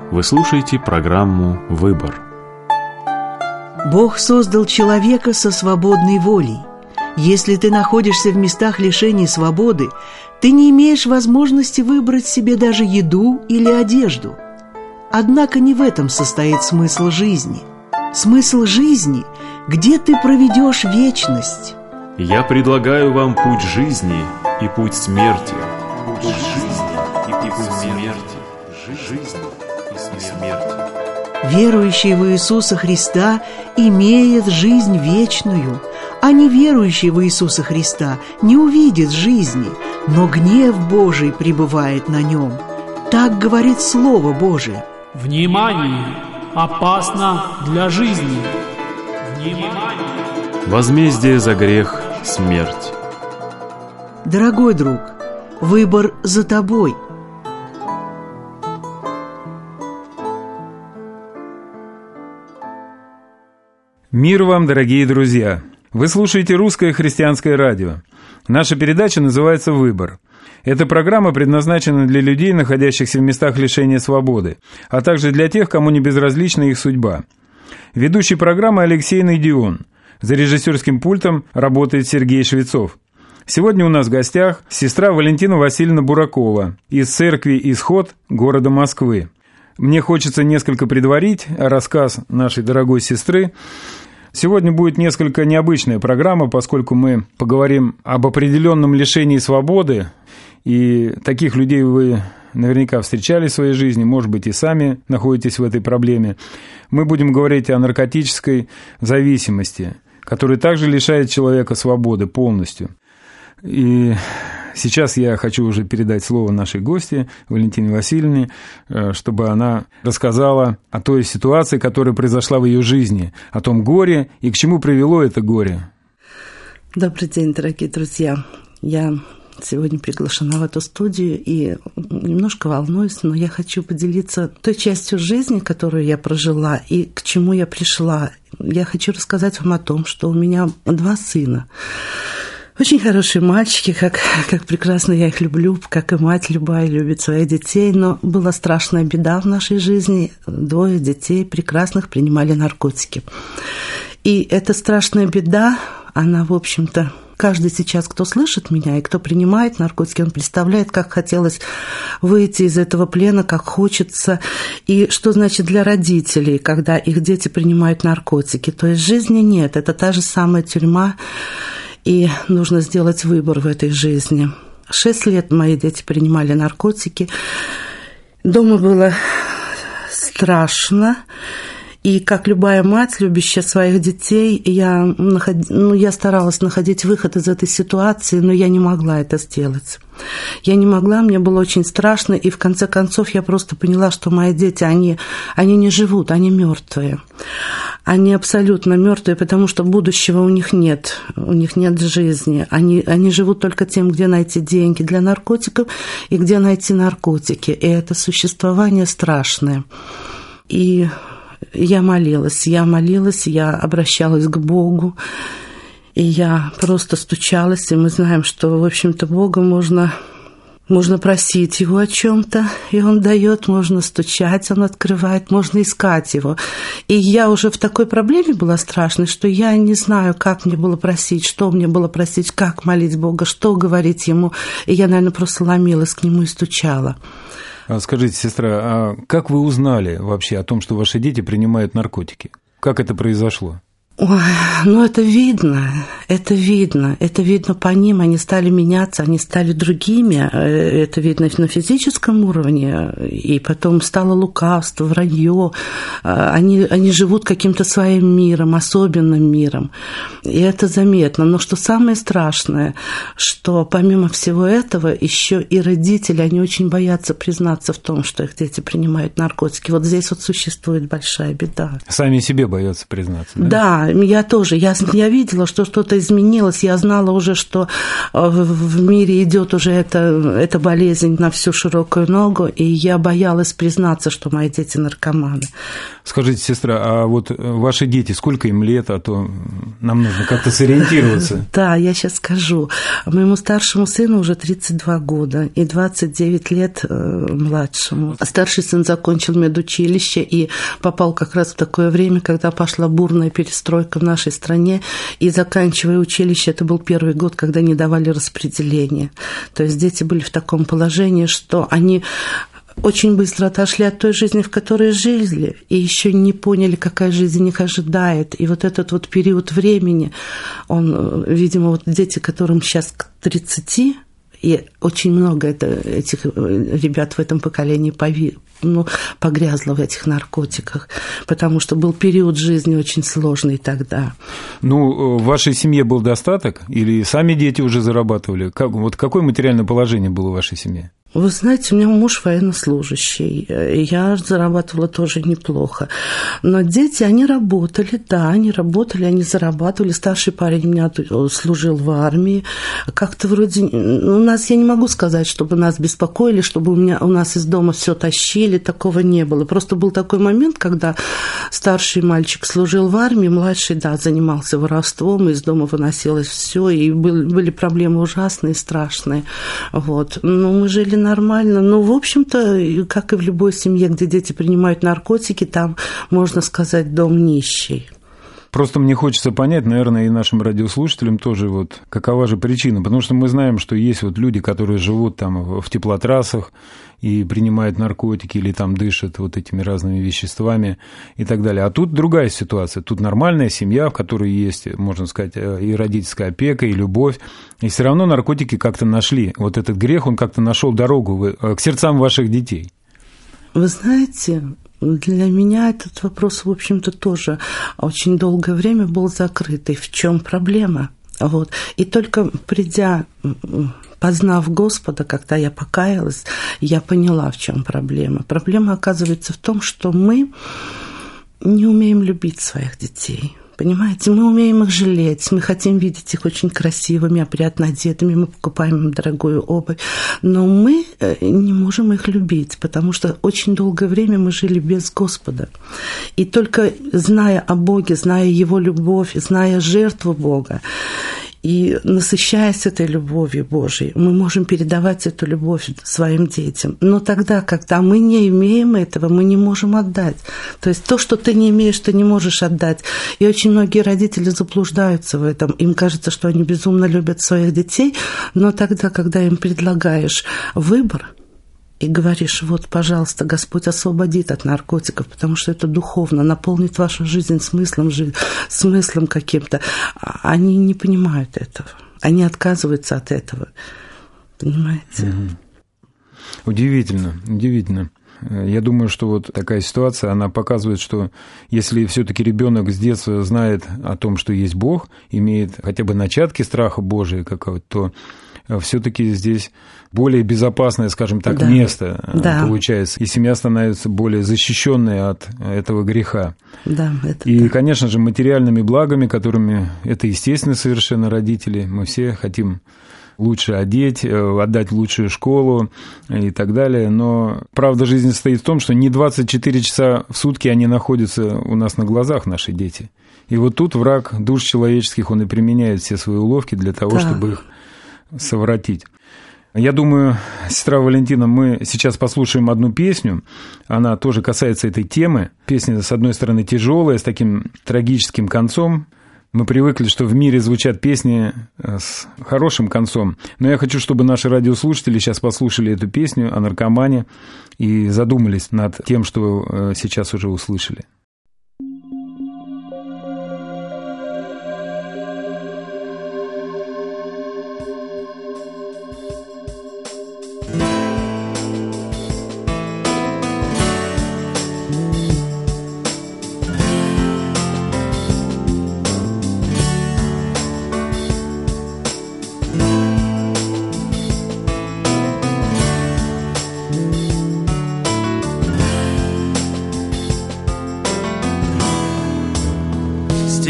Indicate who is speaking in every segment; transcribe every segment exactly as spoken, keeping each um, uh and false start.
Speaker 1: Вы слушаете программу «Выбор».
Speaker 2: Бог создал человека со свободной волей. Если ты находишься в местах лишения свободы, ты не имеешь возможности выбрать себе даже еду или одежду. Однако не в этом состоит смысл жизни. Смысл жизни – где ты проведешь вечность.
Speaker 1: Я предлагаю вам путь жизни и путь смерти. Путь жизни и путь смерти. Жизнь и смерть.
Speaker 2: Верующий в Иисуса Христа имеет жизнь вечную, а неверующий в Иисуса Христа не увидит жизни, но гнев Божий пребывает на нем. Так говорит Слово Божие.
Speaker 3: Внимание! Опасно для жизни! Внимание!
Speaker 1: Возмездие за грех – смерть.
Speaker 2: Дорогой друг, выбор за тобой.
Speaker 4: Мир вам, дорогие друзья! Вы слушаете «Русское христианское радио». Наша передача называется «Выбор». Эта программа предназначена для людей, находящихся в местах лишения свободы, а также для тех, кому не безразлична их судьба. Ведущий программы Алексей Найдион. За режиссерским пультом работает Сергей Швецов. Сегодня у нас в гостях сестра Валентина Васильевна Буракова из церкви «Исход» города Москвы. Мне хочется несколько предварить рассказ нашей дорогой сестры. Сегодня будет несколько необычная программа, поскольку мы поговорим об определенном лишении свободы, и таких людей вы наверняка встречали в своей жизни, может быть, и сами находитесь в этой проблеме. Мы будем говорить о наркотической зависимости, которая также лишает человека свободы полностью. И сейчас я хочу уже передать слово нашей гости Валентине Васильевне, чтобы она рассказала о той ситуации, которая произошла в ее жизни, о том горе и к чему привело это горе.
Speaker 5: Добрый день, дорогие друзья. Я сегодня приглашена в эту студию и немножко волнуюсь, но я хочу поделиться той частью жизни, которую я прожила и к чему я пришла. Я хочу рассказать вам о том, что у меня два сына. Очень хорошие мальчики, как, как прекрасно я их люблю, как и мать любая любит своих детей. Но была страшная беда в нашей жизни. Двое детей прекрасных принимали наркотики. И эта страшная беда, она, в общем-то, каждый сейчас, кто слышит меня и кто принимает наркотики, он представляет, как хотелось выйти из этого плена, как хочется. И что значит для родителей, когда их дети принимают наркотики. То есть жизни нет, это та же самая тюрьма. И нужно сделать выбор в этой жизни. Шесть лет мои дети принимали наркотики. Дома было страшно. И как любая мать, любящая своих детей, я, наход... ну, я старалась находить выход из этой ситуации, но я не могла это сделать. Я не могла, мне было очень страшно, и в конце концов я просто поняла, что мои дети, они, они не живут, они мертвые. Они абсолютно мертвые, потому что будущего у них нет, у них нет жизни. Они, они живут только тем, где найти деньги для наркотиков и где найти наркотики. И это существование страшное. И я молилась, я молилась, я обращалась к Богу. И я просто стучалась, и мы знаем, что, в общем-то, Бога можно, можно просить Его о чем-то, и Он дает, можно стучать, Он открывает, можно искать Его. И я уже в такой проблеме была страшной, что я не знаю, как мне было просить, что мне было просить, как молить Бога, что говорить Ему. И я, наверное, просто ломилась к Нему и стучала.
Speaker 4: Скажите, сестра, а как вы узнали вообще о том, что ваши дети принимают наркотики? Как это произошло?
Speaker 5: Ой, ну это видно, это видно, это видно по ним, они стали меняться, они стали другими, это видно на физическом уровне, и потом стало лукавство, вранье, они, они живут каким-то своим миром, особенным миром, и это заметно. Но что самое страшное, что помимо всего этого еще и родители, они очень боятся признаться в том, что их дети принимают наркотики. Вот здесь вот существует большая беда.
Speaker 4: Сами себе боятся признаться, да?
Speaker 5: Да. я тоже, я, я видела, что что-то изменилось, я знала уже, что в мире идет уже эта, эта болезнь на всю широкую ногу, и я боялась признаться, что мои дети наркоманы.
Speaker 4: Скажите, сестра, а вот ваши дети, сколько им лет, а то нам нужно как-то сориентироваться.
Speaker 5: Да, я сейчас скажу. Моему старшему сыну уже тридцать два года и двадцать девять лет младшему. Старший сын закончил медучилище и попал как раз в такое время, когда пошла бурная перестройка в нашей стране, и заканчивая училище, это был первый год, когда не давали распределения. То есть дети были в таком положении, что они очень быстро отошли от той жизни, в которой жили, и еще не поняли, какая жизнь их ожидает. И вот этот вот период времени, он, видимо, вот дети, которым сейчас к тридцати, и очень много это, этих ребят в этом поколении пови, ну, погрязло в этих наркотиках, потому что был период жизни очень сложный тогда.
Speaker 4: Ну, в вашей семье был достаток? Или сами дети уже зарабатывали? Как, вот какое материальное положение было в вашей семье?
Speaker 5: Вы знаете, у меня муж военнослужащий, я зарабатывала тоже неплохо. Но дети, они работали, да, они работали, они зарабатывали. Старший парень у меня служил в армии. Как-то вроде... У нас, я не могу сказать, чтобы нас беспокоили, чтобы у, меня, у нас из дома все тащили, такого не было. Просто был такой момент, когда старший мальчик служил в армии, младший, да, занимался воровством, из дома выносилось все, и были, были проблемы ужасные, страшные. Вот. Но мы жили нормально. Ну, в общем-то, как и в любой семье, где дети принимают наркотики, там, можно сказать, дом нищий.
Speaker 4: Просто мне хочется понять, наверное, и нашим радиослушателям тоже, вот какова же причина. Потому что мы знаем, что есть вот люди, которые живут там в теплотрассах и принимают наркотики или там дышат вот этими разными веществами и так далее. А тут другая ситуация. Тут нормальная семья, в которой есть, можно сказать, и родительская опека, и любовь. И все равно наркотики как-то нашли. Вот этот грех, он как-то нашел дорогу к сердцам ваших детей.
Speaker 5: Вы знаете... Для меня этот вопрос, в общем-то, тоже очень долгое время был закрытый. В чем проблема? Вот. И только придя, познав Господа, когда я покаялась, я поняла, в чем проблема. Проблема оказывается в том, что мы не умеем любить своих детей. Понимаете, мы умеем их жалеть, мы хотим видеть их очень красивыми, опрятно одетыми, мы покупаем им дорогую обувь, но мы не можем их любить, потому что очень долгое время мы жили без Господа. И только зная о Боге, зная Его любовь, зная жертву Бога, и насыщаясь этой любовью Божией, мы можем передавать эту любовь своим детям. Но тогда, когда мы не имеем этого, мы не можем отдать. То есть то, что ты не имеешь, ты не можешь отдать. И очень многие родители заблуждаются в этом. Им кажется, что они безумно любят своих детей, но тогда, когда им предлагаешь выбор, и говоришь, вот, пожалуйста, Господь освободит от наркотиков, потому что это духовно, наполнит вашу жизнь смыслом, смыслом каким-то. Они не понимают этого. Они отказываются от этого. Понимаете?
Speaker 4: Угу. Удивительно, удивительно. Я думаю, что вот такая ситуация, она показывает, что если все-таки ребенок с детства знает о том, что есть Бог, имеет хотя бы начатки страха Божия какого-то, то все-таки здесь более безопасное, скажем так, да. место да. получается, и семья становится более защищенной от этого греха.
Speaker 5: Да, это
Speaker 4: и,
Speaker 5: да.
Speaker 4: конечно же, материальными благами, которыми это естественно совершенно родители, мы все хотим лучше одеть, отдать в лучшую школу и так далее. Но правда жизни состоит в том, что не двадцать четыре часа в сутки они находятся у нас на глазах, наши дети. И вот тут враг душ человеческих, он и применяет все свои уловки для того, да. чтобы их совратить. Я думаю, сестра Валентина, мы сейчас послушаем одну песню. Она тоже касается этой темы. Песня, с одной стороны, тяжелая, с таким трагическим концом. Мы привыкли, что в мире звучат песни с хорошим концом. Но я хочу, чтобы наши радиослушатели сейчас послушали эту песню о наркомане и задумались над тем, что сейчас уже услышали.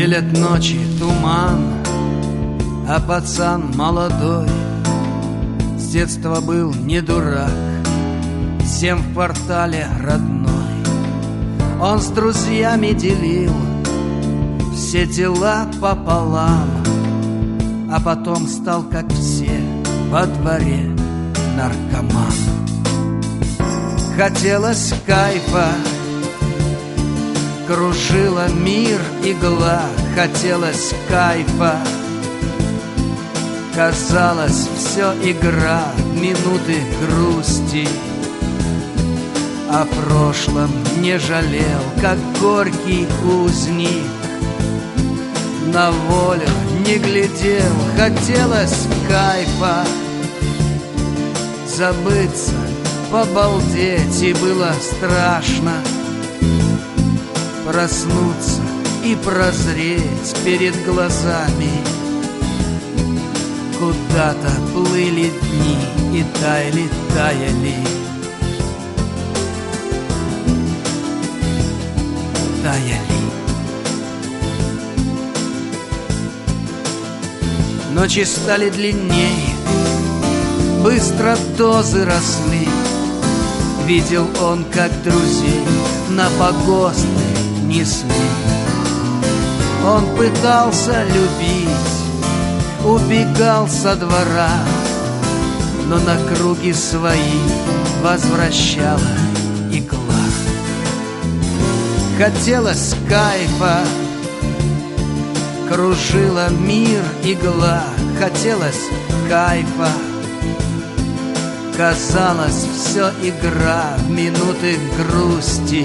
Speaker 6: Стелет ночи туман, а пацан молодой с детства был не дурак, всем в квартале родной. Он с друзьями делил все дела пополам, а потом стал, как все, во дворе наркоман. Хотелось кайфа, кружила мир игла, хотелось кайфа. Казалось, все игра, минуты грусти. О прошлом не жалел, как горький узник. На волю не глядел, хотелось кайфа. Забыться, побалдеть, и было страшно. Проснуться и прозреть перед глазами. Куда-то плыли дни и таяли, таяли. Таяли. Ночи стали длиннее, быстро дозы росли. Видел он, как друзей на погосты несли. Он пытался любить, убегал со двора, но на круги свои возвращала игла. Хотелось кайфа, кружила мир игла, хотелось кайфа. Казалось, все игра в минуты грусти.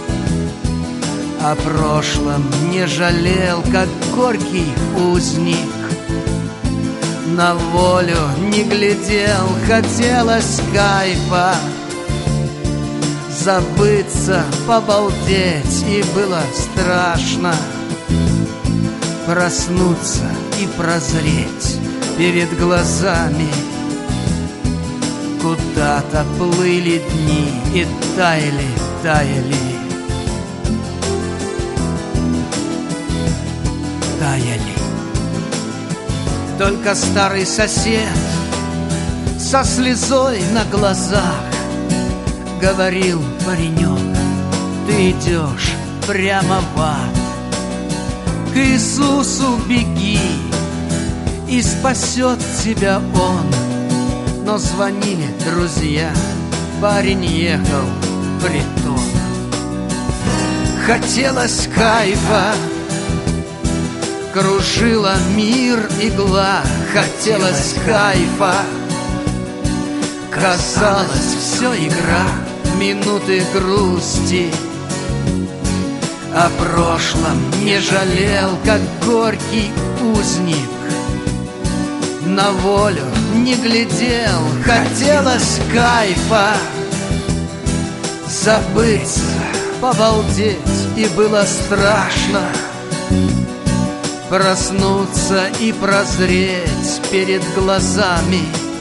Speaker 6: О прошлом не жалел, как горький узник. На волю не глядел, хотелось кайфа. Забыться, побалдеть, и было страшно. Проснуться и прозреть перед глазами. Куда-то плыли дни и таяли, таяли. Таяли. Только старый сосед со слезой на глазах говорил: паренек, ты идешь прямо в ад. К Иисусу беги, и спасет тебя Он. Но звонили друзья, парень ехал в притон. Хотелось кайфа, кружила мир игла, хотелось кайфа. Казалось, все игра, минуты грусти. О прошлом не жалел, как горький узник. На волю не глядел, хотелось кайфа. Забыться, побалдеть, и было страшно. Проснуться и прозреть перед глазами.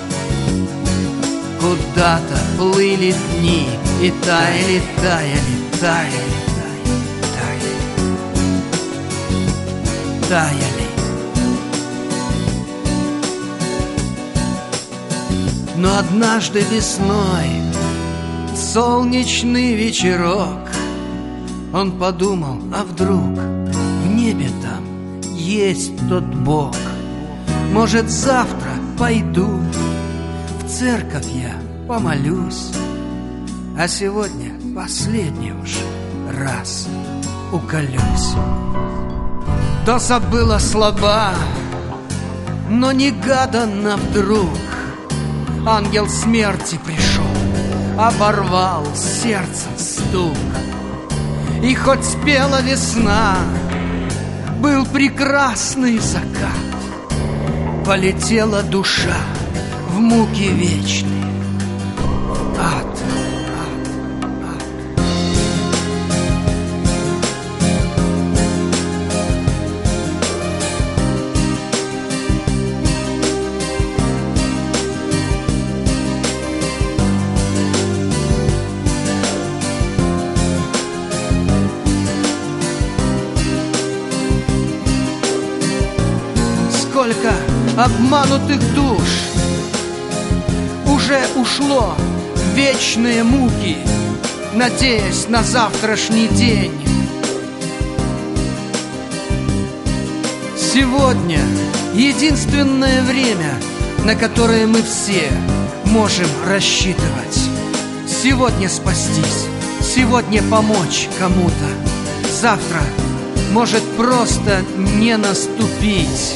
Speaker 6: Куда-то плыли дни и таяли, таяли, таяли, таяли, таяли. Но однажды весной, солнечный вечерок, он подумал, а вдруг в небе там есть тот Бог. Может, завтра пойду в церковь, я помолюсь, а сегодня последний уж раз уколюсь. Доза была слаба, но негаданно вдруг ангел смерти пришел, оборвал сердце стук. И хоть спела весна, был прекрасный закат, полетела душа в муки вечные, ад. обманутых душ уже ушло в вечные муки, надеясь на завтрашний день. Сегодня единственное время, на которое мы все можем рассчитывать. Сегодня спастись, сегодня помочь кому-то. Завтра может просто не наступить.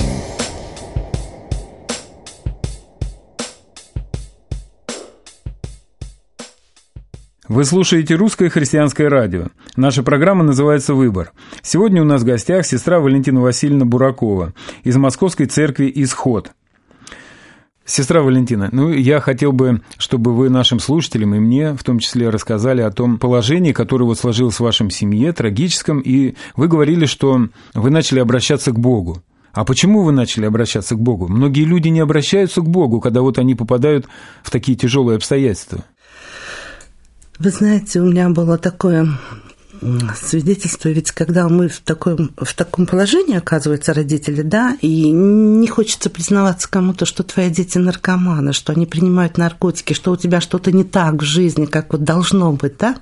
Speaker 4: Вы слушаете «Русское христианское радио». Наша программа называется «Выбор». Сегодня у нас в гостях сестра Валентина Васильевна Буракова из Московской церкви «Исход». Сестра Валентина, ну, я хотел бы, чтобы вы нашим слушателям и мне в том числе рассказали о том положении, которое вот сложилось в вашем семье, трагическом, и вы говорили, что вы начали обращаться к Богу. А почему вы начали обращаться к Богу? Многие люди не обращаются к Богу, когда вот они попадают в такие тяжелые обстоятельства.
Speaker 5: Вы знаете, у меня было такое свидетельство, ведь когда мы в таком, в таком положении, оказывается, родители, да, и не хочется признаваться кому-то, что твои дети наркоманы, что они принимают наркотики, что у тебя что-то не так в жизни, как вот должно быть, да,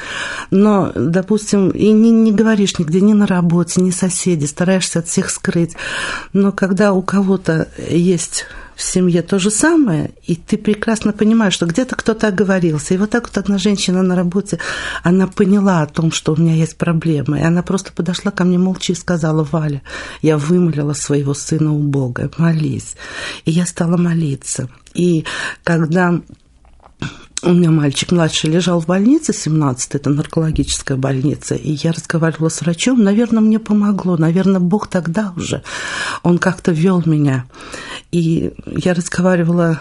Speaker 5: но, допустим, и не, не говоришь нигде, ни на работе, ни соседи, стараешься от всех скрыть, но когда у кого-то есть в семье то же самое, и ты прекрасно понимаешь, что где-то кто-то оговорился. И вот так вот одна женщина на работе, она поняла о том, что у меня есть проблемы, и она просто подошла ко мне молча и сказала: Валя, я вымолила своего сына у Бога, молись. И я стала молиться. И когда у меня мальчик младший лежал в больнице, семнадцатой, это наркологическая больница, и я разговаривала с врачом, наверное, мне помогло, наверное, Бог тогда уже, Он как-то вел меня. И я разговаривала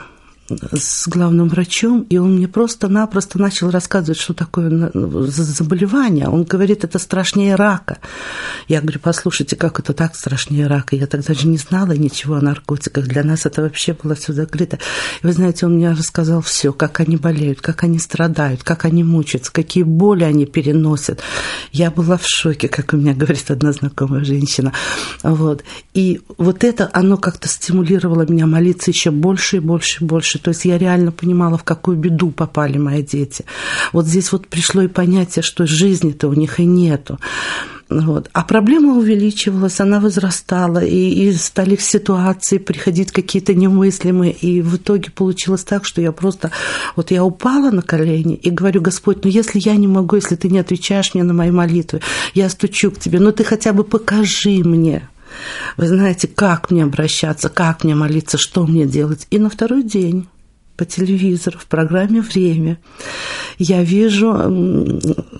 Speaker 5: с главным врачом, и он мне просто-напросто начал рассказывать, что такое заболевание. Он говорит, это страшнее рака. Я говорю, послушайте, как это так страшнее рака? Я тогда же не знала ничего о наркотиках. Для нас это вообще было все закрыто. И вы знаете, он мне рассказал все, как они болеют, как они страдают, как они мучаются, какие боли они переносят. Я была в шоке, как у меня говорит одна знакомая женщина. Вот. И вот это, оно как-то стимулировало меня молиться еще больше и больше и больше. То есть я реально понимала, в какую беду попали мои дети. Вот здесь вот пришло и понятие, что жизни-то у них и нету. Вот. А проблема увеличивалась, она возрастала, и, и стали ситуации приходить какие-то немыслимые, и в итоге получилось так, что я просто, вот я упала на колени и говорю: Господь, ну если я не могу, если ты не отвечаешь мне на мои молитвы, я стучу к тебе, но ты хотя бы покажи мне. Вы знаете, как мне обращаться, как мне молиться, что мне делать. И на второй день по телевизору в программе «Время» я вижу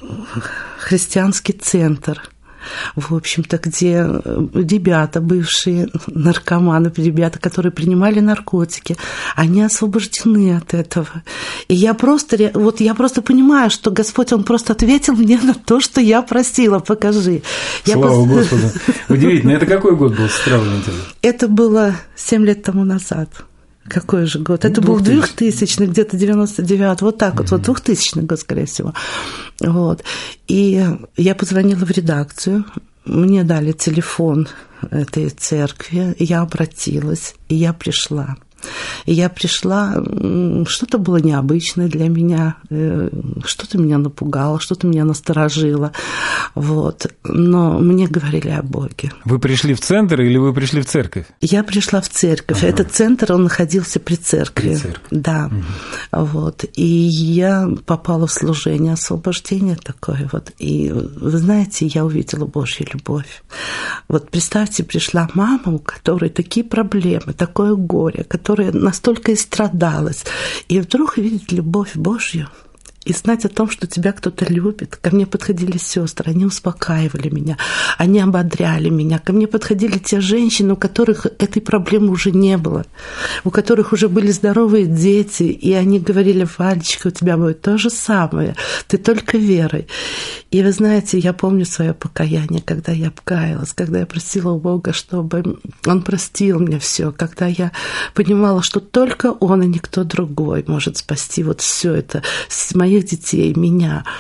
Speaker 5: христианский центр, в общем-то, где ребята, бывшие наркоманы, ребята, которые принимали наркотики, они освобождены от этого. И я просто, вот я просто понимаю, что Господь, Он просто ответил мне на то, что я просила, покажи.
Speaker 4: Слава
Speaker 5: я
Speaker 4: Господу. Удивительно. Это какой год был, сестра Валентина?
Speaker 5: Это было семь лет тому назад. Какой же год? Это был двухтысячный, где-то девяносто девятый, вот так вот, вот двухтысячный год, скорее всего. Вот. И я позвонила в редакцию, мне дали телефон этой церкви, я обратилась, и я пришла. И я пришла, что-то было необычное для меня, что-то меня напугало, что-то меня насторожило, вот. Но мне говорили о Боге.
Speaker 4: Вы пришли в центр или вы пришли в церковь?
Speaker 5: Я пришла в церковь. Ага. Этот центр, он находился при церкви. При церкви. Да. Угу. Вот. И я попала в служение освобождения такое вот. И вы знаете, я увидела Божью любовь. Вот представьте, пришла мама, у которой такие проблемы, такое горе, которая настолько истрадалась, и вдруг видит любовь Божью. И знать о том, что тебя кто-то любит. Ко мне подходили сестры, они успокаивали меня, они ободряли меня. Ко мне подходили те женщины, у которых этой проблемы уже не было, у которых уже были здоровые дети, и они говорили: Валечка, у тебя будет то же самое, ты только верой. И вы знаете, я помню свое покаяние, когда я покаялась, когда я просила у Бога, чтобы Он простил мне все, когда я понимала, что только Он и никто другой может спасти вот все это с моих детей, меня.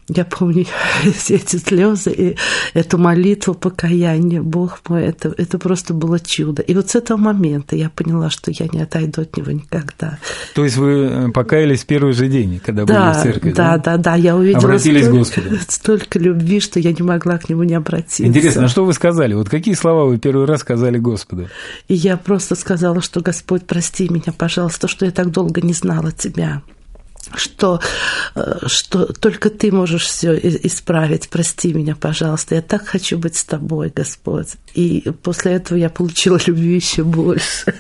Speaker 5: Я помню все эти слезы и эту молитву покаяния. Бог мой, это, это просто было чудо. И вот с этого момента я поняла, что я не отойду от него никогда.
Speaker 4: То есть вы покаялись в первый же день, когда
Speaker 5: да,
Speaker 4: были в церкви?
Speaker 5: Да, да, да, да. Я увидела
Speaker 4: Обратились
Speaker 5: столько,
Speaker 4: к Господу.
Speaker 5: столько любви, что я не могла к нему не обратиться.
Speaker 4: Интересно, а что вы сказали? Вот какие слова вы первый раз сказали Господу?
Speaker 5: И я просто сказала, что Господь, прости меня, пожалуйста, что я так долго не знала Тебя. Что, что только Ты можешь все исправить. Прости меня, пожалуйста. Я так хочу быть с Тобой, Господь. И после этого я получила любви еще больше.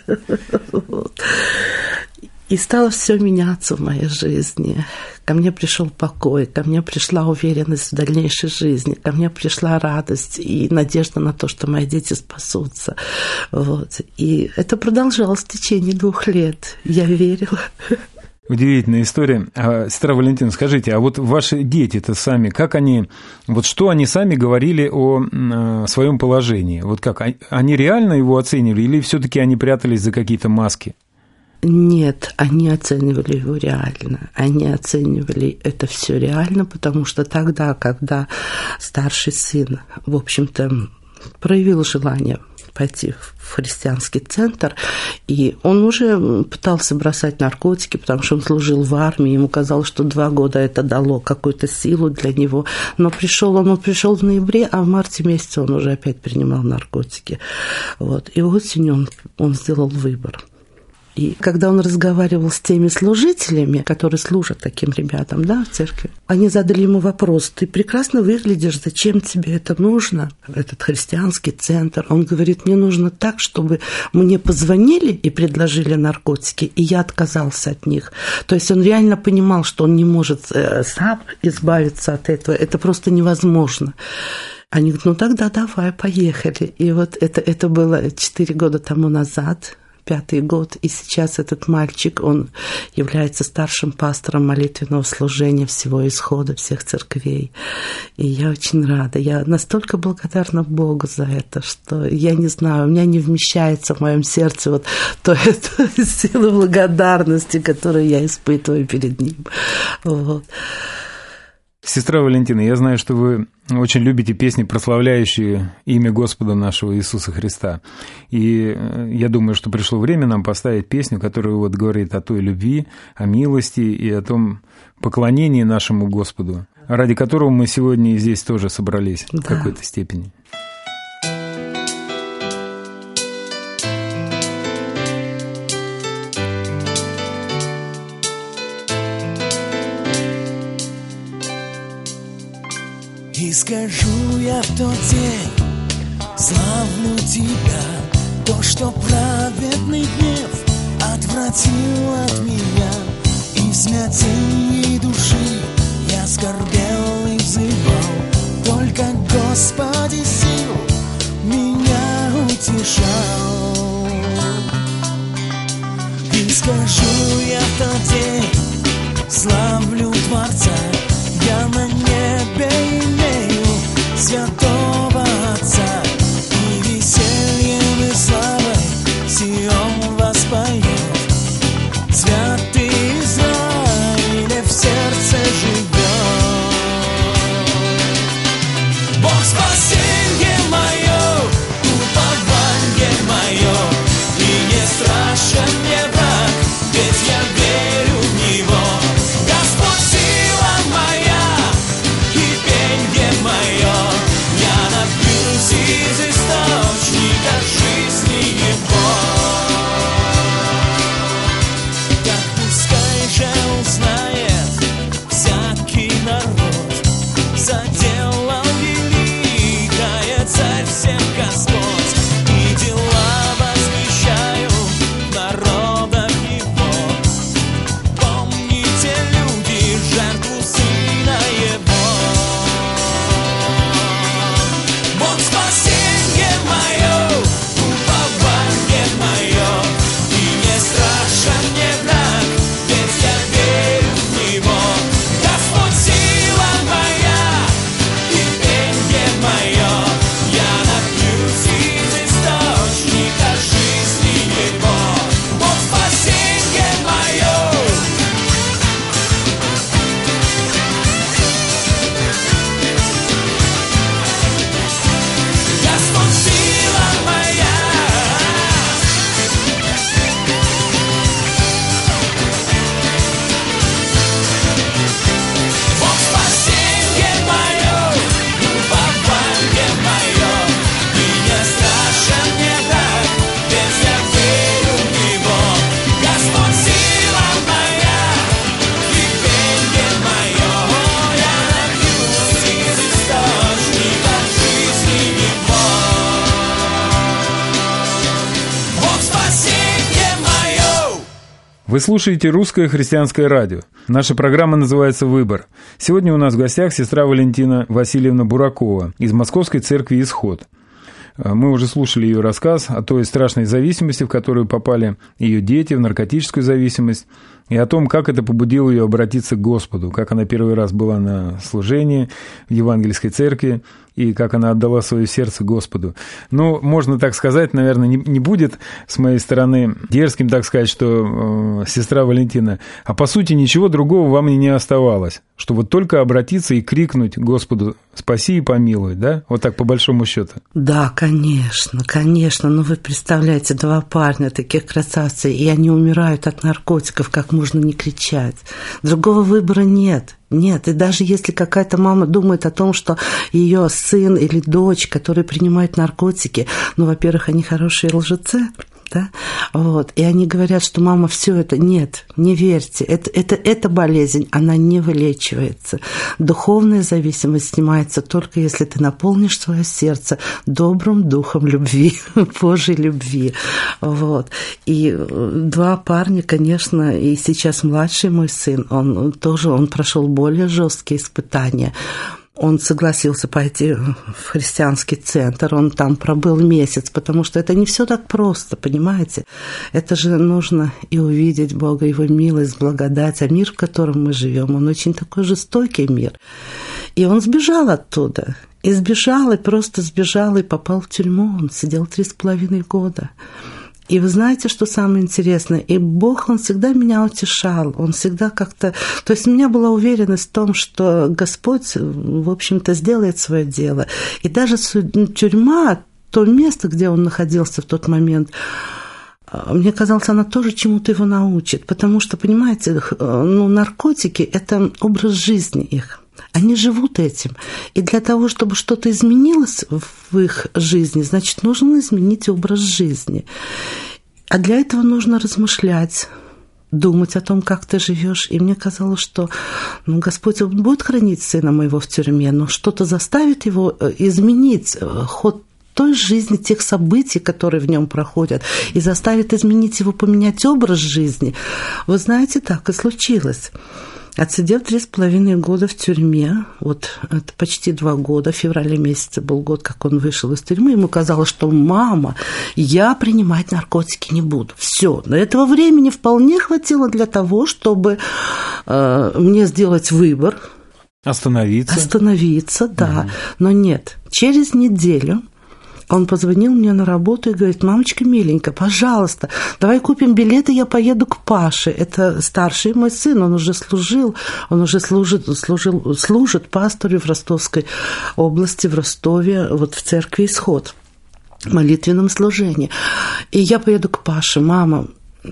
Speaker 5: И стало все меняться в моей жизни. Ко мне пришел покой, ко мне пришла уверенность в дальнейшей жизни, ко мне пришла радость и надежда на то, что мои дети спасутся. Вот. И это продолжалось в течение двух лет. Я верила.
Speaker 4: Удивительная история. А, сестра Валентина, скажите, а вот ваши дети-то сами, как они, вот что они сами говорили о, о своем положении? Вот как, они реально его оценивали или все-таки они прятались за какие-то маски?
Speaker 5: Нет, они оценивали его реально. Они оценивали это все реально, потому что тогда, когда старший сын, в общем-то, проявил желание пойти в христианский центр, и он уже пытался бросать наркотики, потому что он служил в армии, ему казалось, что два года это дало какую-то силу для него, но пришел он, он пришел в ноябре, а в марте месяце он уже опять принимал наркотики. Вот. И осенью он, он сделал выбор. И когда он разговаривал с теми служителями, которые служат таким ребятам, да, в церкви, они задали ему вопрос: ты прекрасно выглядишь, зачем тебе это нужно, этот христианский центр? Он говорит: мне нужно так, чтобы мне позвонили и предложили наркотики, и я отказался от них. То есть он реально понимал, что он не может сам избавиться от этого, это просто невозможно. Они говорят: ну тогда давай, поехали. И вот это, это было четыре года тому назад, пятый год, и сейчас этот мальчик, он является старшим пастором молитвенного служения всего Исхода, всех церквей. И я очень рада, я настолько благодарна Богу за это, что я не знаю, у меня не вмещается в моем сердце вот то, эту силу благодарности, которую я испытываю перед ним. Вот.
Speaker 4: Сестра Валентина, я знаю, что вы очень любите песни, прославляющие имя Господа нашего Иисуса Христа. И я думаю, что пришло время нам поставить песню, которая вот говорит о той любви, о милости и о том поклонении нашему Господу, ради которого мы сегодня и здесь тоже собрались, да, в какой-то степени.
Speaker 7: И скажу я в тот день: славлю Тебя, то, что праведный гнев отвратил от меня, и в смятении души я скорбел и взывал, только Господи сил меня утешал. И скажу я в тот день: славлю Творца, я на небе имею святого Отца, и весельем и славой Сион воспоет. Святый Израиль в сердце живет. Бог спасенье мое, упование мое, и не страшен мне враг, ведь я верю в Него. Господь сила моя и пенье мое,
Speaker 4: Вы слушаете «Русское христианское радио». Наша программа называется «Выбор». Сегодня у нас в гостях сестра Валентина Васильевна Буракова из Московской церкви «Исход». Мы уже слушали ее рассказ о той страшной зависимости, в которую попали ее дети, в наркотическую зависимость, и о том, как это побудило ее обратиться к Господу, как она первый раз была на служении в Евангельской церкви, и как она отдала свое сердце Господу. Ну, можно так сказать, наверное, не, не будет с моей стороны дерзким так сказать, что э, сестра Валентина, а по сути ничего другого вам и не оставалось, что вот только обратиться и крикнуть Господу «Спаси и помилуй», да? Вот так по большому счету.
Speaker 5: Да, конечно, конечно. Но вы представляете, два парня, таких красавцев, и они умирают от наркотиков, как можно не кричать. Другого выбора нет. Нет, и даже если какая-то мама думает о том, что ее сын или дочь, которые принимают наркотики, ну, во-первых, они хорошие лжецы, да, вот, и они говорят, что мама, все это, нет, не верьте, это, это, это болезнь, она не вылечивается. Духовная зависимость снимается только если ты наполнишь свое сердце добрым духом любви, Божьей любви, вот. И два парня, конечно, и сейчас младший мой сын, он тоже, он прошел более жесткие испытания. Он согласился пойти в христианский центр, он там пробыл месяц, потому что это не все так просто, понимаете? Это же нужно и увидеть Бога, Его милость, благодать, а мир, в котором мы живем, он очень такой жестокий мир. И он сбежал оттуда, и сбежал, и просто сбежал, и попал в тюрьму, он сидел три с половиной года. И вы знаете, что самое интересное? И Бог, Он всегда меня утешал, Он всегда как-то... То есть у меня была уверенность в том, что Господь, в общем-то, сделает свое дело. И даже тюрьма, то место, где он находился в тот момент, мне казалось, она тоже чему-то его научит. Потому что, понимаете, ну, наркотики – это образ жизни их. Они живут этим. И для того, чтобы что-то изменилось в их жизни, значит, нужно изменить образ жизни. А для этого нужно размышлять, думать о том, как ты живешь. И мне казалось, что ну, Господь будет хранить сына моего в тюрьме, но что-то заставит его изменить ход той жизни, тех событий, которые в нем проходят, и заставит изменить его, поменять образ жизни. Вы знаете, так и случилось. Отсидев три с половиной года в тюрьме, вот это почти два года, в феврале месяце был год, как он вышел из тюрьмы, ему казалось, что мама, я принимать наркотики не буду. Все, но этого времени вполне хватило для того, чтобы э, мне сделать выбор.
Speaker 4: Остановиться.
Speaker 5: Остановиться, да.
Speaker 4: Угу.
Speaker 5: Но нет, через неделю он позвонил мне на работу и говорит: мамочка миленькая, пожалуйста, давай купим билеты, я поеду к Паше. Это старший мой сын, он уже служил, он уже служит, служил, служит пастору в Ростовской области, в Ростове, вот в церкви «Исход», в молитвенном служении. И я поеду к Паше. Мама,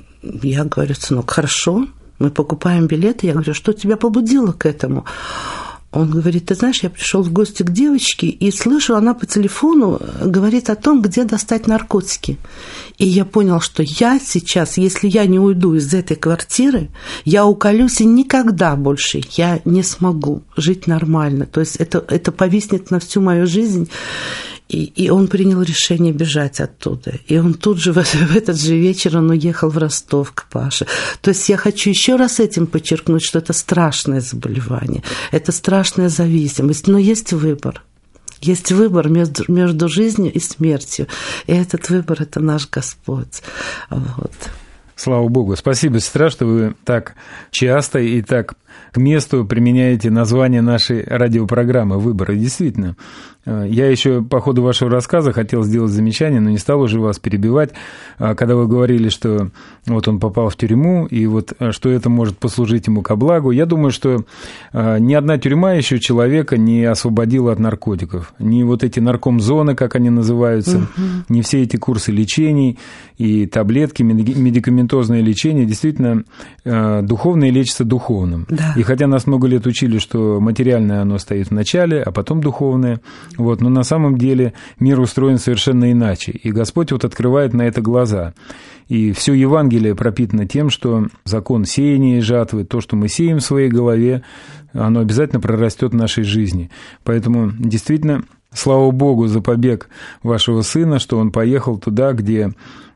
Speaker 5: я говорю: сынок, хорошо, мы покупаем билеты. Я говорю: что тебя побудило к этому? Он говорит: ты знаешь, я пришел в гости к девочке и слышу, она по телефону говорит о том, где достать наркотики. И я понял, что я сейчас, если я не уйду из этой квартиры, я уколюсь и никогда больше я не смогу жить нормально. То есть это, это повиснет на всю мою жизнь. И, и он принял решение бежать оттуда. И он тут же, в, в этот же вечер, он уехал в Ростов к Паше. То есть я хочу еще раз этим подчеркнуть, что это страшное заболевание, это страшная зависимость, но есть выбор. Есть выбор между, между жизнью и смертью. И этот выбор – это наш Господь. Вот.
Speaker 4: Слава Богу. Спасибо, сестра, что вы так часто и так к месту применяете название нашей радиопрограммы «Выбор». И действительно, я еще по ходу вашего рассказа хотел сделать замечание, но не стал уже вас перебивать, когда вы говорили, что вот он попал в тюрьму, и вот что это может послужить ему ко благу. Я думаю, что ни одна тюрьма еще человека не освободила от наркотиков. Ни вот эти наркомзоны, как они называются, угу. ни все эти курсы лечений и таблетки, медикаментозное лечение. Действительно, духовное лечится духовным. Да. И хотя нас много лет учили, что материальное оно стоит в начале, а потом духовное, вот, но на самом деле мир устроен совершенно иначе. И Господь вот открывает на это глаза. И все Евангелие пропитано тем, что закон сеяния и жатвы, то, что мы сеем в своей голове, оно обязательно прорастет в нашей жизни. Поэтому действительно, слава Богу за побег вашего сына, что он поехал туда, где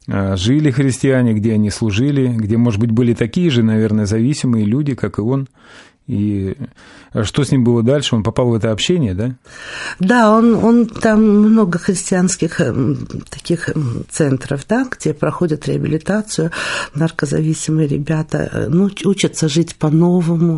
Speaker 4: жили христиане, где они служили, где, может быть, были такие же, наверное, зависимые люди, как и он. И что с ним было дальше? Он попал в это общение, да?
Speaker 5: Да, он, он там много христианских таких центров, да, где проходят реабилитацию, наркозависимые ребята, ну, учатся жить по-новому.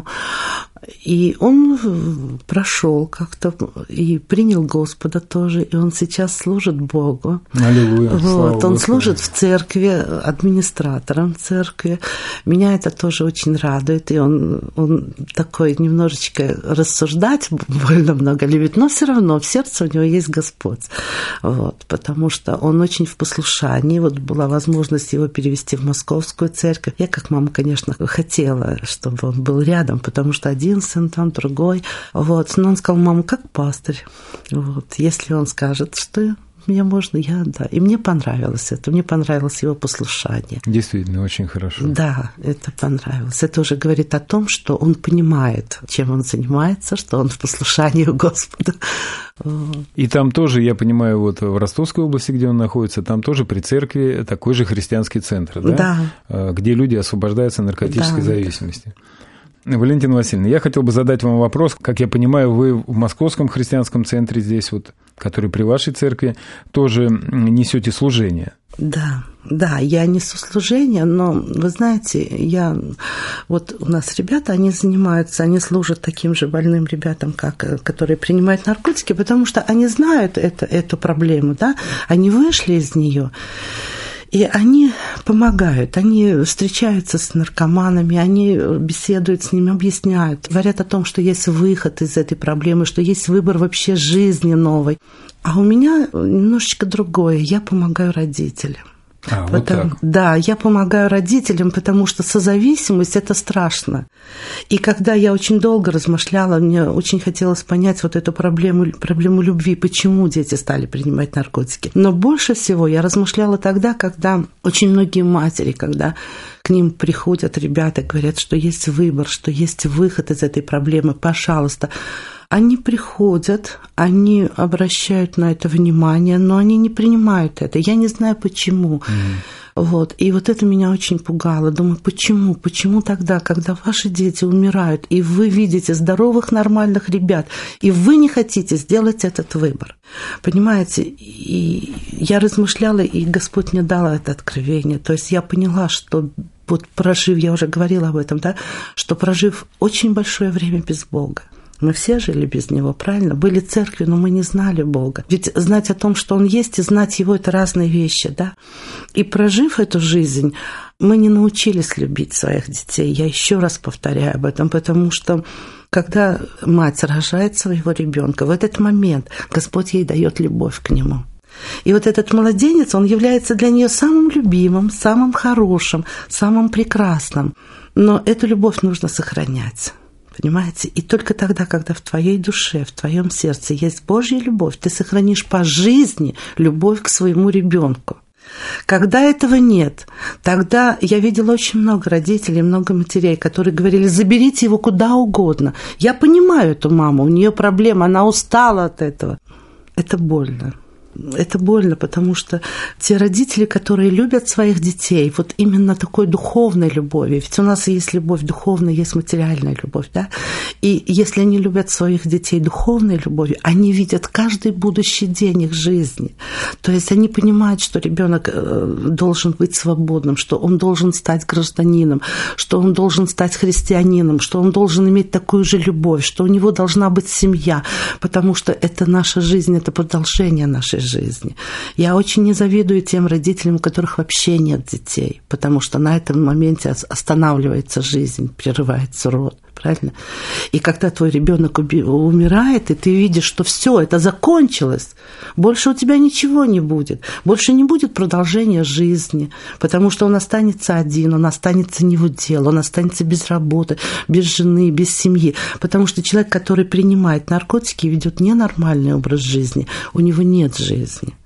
Speaker 5: И он прошел как-то и принял Господа тоже, и он сейчас служит Богу.
Speaker 4: Аллилуйя,
Speaker 5: вот, он
Speaker 4: Господу.
Speaker 5: служит в церкви, администратором церкви. Меня это тоже очень радует, и он, он такой немножечко рассуждать больно много любит, но все равно в сердце у него есть Господь. Вот, потому что он очень в послушании. Вот была возможность его перевести в московскую церковь. Я, как мама, конечно, хотела, чтобы он был рядом, потому что один сын там, другой. Вот. Но он сказал: мама, как пастырь. Вот. Если он скажет, что мне можно, я, да. И мне понравилось это. Мне понравилось его послушание.
Speaker 4: Действительно, очень хорошо.
Speaker 5: Да, это понравилось. Это уже говорит о том, что он понимает, чем он занимается, что он в послушании у Господа.
Speaker 4: И там тоже, я понимаю, вот в Ростовской области, где он находится, там тоже при церкви такой же христианский центр, да? Да. Где люди освобождаются от наркотической да. зависимости. Валентина Васильевна, я хотел бы задать вам вопрос. Как я понимаю, вы в Московском христианском центре здесь, вот, который при вашей церкви, тоже несете служение.
Speaker 5: Да, да, я несу служение, но, вы знаете, я... Вот у нас ребята, они занимаются, они служат таким же больным ребятам, как, которые принимают наркотики, потому что они знают это, эту проблему, да, они вышли из нее. И они помогают, они встречаются с наркоманами, они беседуют с ними, объясняют, говорят о том, что есть выход из этой проблемы, что есть выбор вообще жизни новой. А у меня немножечко другое, я помогаю родителям.
Speaker 4: А,
Speaker 5: потому,
Speaker 4: вот так.
Speaker 5: Да, я помогаю родителям, потому что созависимость – это страшно. И когда я очень долго размышляла, мне очень хотелось понять вот эту проблему, проблему любви, почему дети стали принимать наркотики. Но больше всего я размышляла тогда, когда очень многие матери, когда к ним приходят ребята, говорят, что есть выбор, что есть выход из этой проблемы, пожалуйста. Они приходят, они обращают на это внимание, но они не принимают это. Я не знаю, почему. Mm-hmm. Вот. И вот это меня очень пугало. Думаю, почему? Почему тогда, когда ваши дети умирают, и вы видите здоровых, нормальных ребят, и вы не хотите сделать этот выбор? Понимаете? И я размышляла, и Господь мне дал это откровение. То есть я поняла, что вот прожив, я уже говорила об этом, да, что прожив очень большое время без Бога, мы все жили без Него, правильно? Были церкви, но мы не знали Бога. Ведь знать о том, что Он есть, и знать Его – это разные вещи, да? И прожив эту жизнь, мы не научились любить своих детей. Я еще раз повторяю об этом, потому что когда мать рожает своего ребенка, в этот момент Господь ей дает любовь к нему. И вот этот младенец, он является для нее самым любимым, самым хорошим, самым прекрасным. Но эту любовь нужно сохранять. Понимаете? И только тогда, когда в твоей душе, в твоем сердце есть Божья любовь, ты сохранишь по жизни любовь к своему ребенку. Когда этого нет, тогда я видела очень много родителей, много матерей, которые говорили: заберите его куда угодно. Я понимаю эту маму, у нее проблема, она устала от этого. Это больно. Это больно, потому что те родители, которые любят своих детей, вот именно такой духовной любовью, ведь у нас есть любовь духовная, есть материальная любовь, да, и если они любят своих детей духовной любовью, они видят каждый будущий день их жизни, то есть они понимают, что ребенок должен быть свободным, что он должен стать гражданином, что он должен стать христианином, что он должен иметь такую же любовь, что у него должна быть семья, потому что это наша жизнь, это продолжение нашей жизни. жизни. Я очень не завидую тем родителям, у которых вообще нет детей, потому что на этом моменте останавливается жизнь, прерывается род, правильно? И когда твой ребенок умирает, и ты видишь, что все, это закончилось, больше у тебя ничего не будет, больше не будет продолжения жизни, потому что он останется один, он останется не в удел, он останется без работы, без жены, без семьи, потому что человек, который принимает наркотики и ведет ненормальный образ жизни, у него нет жизни.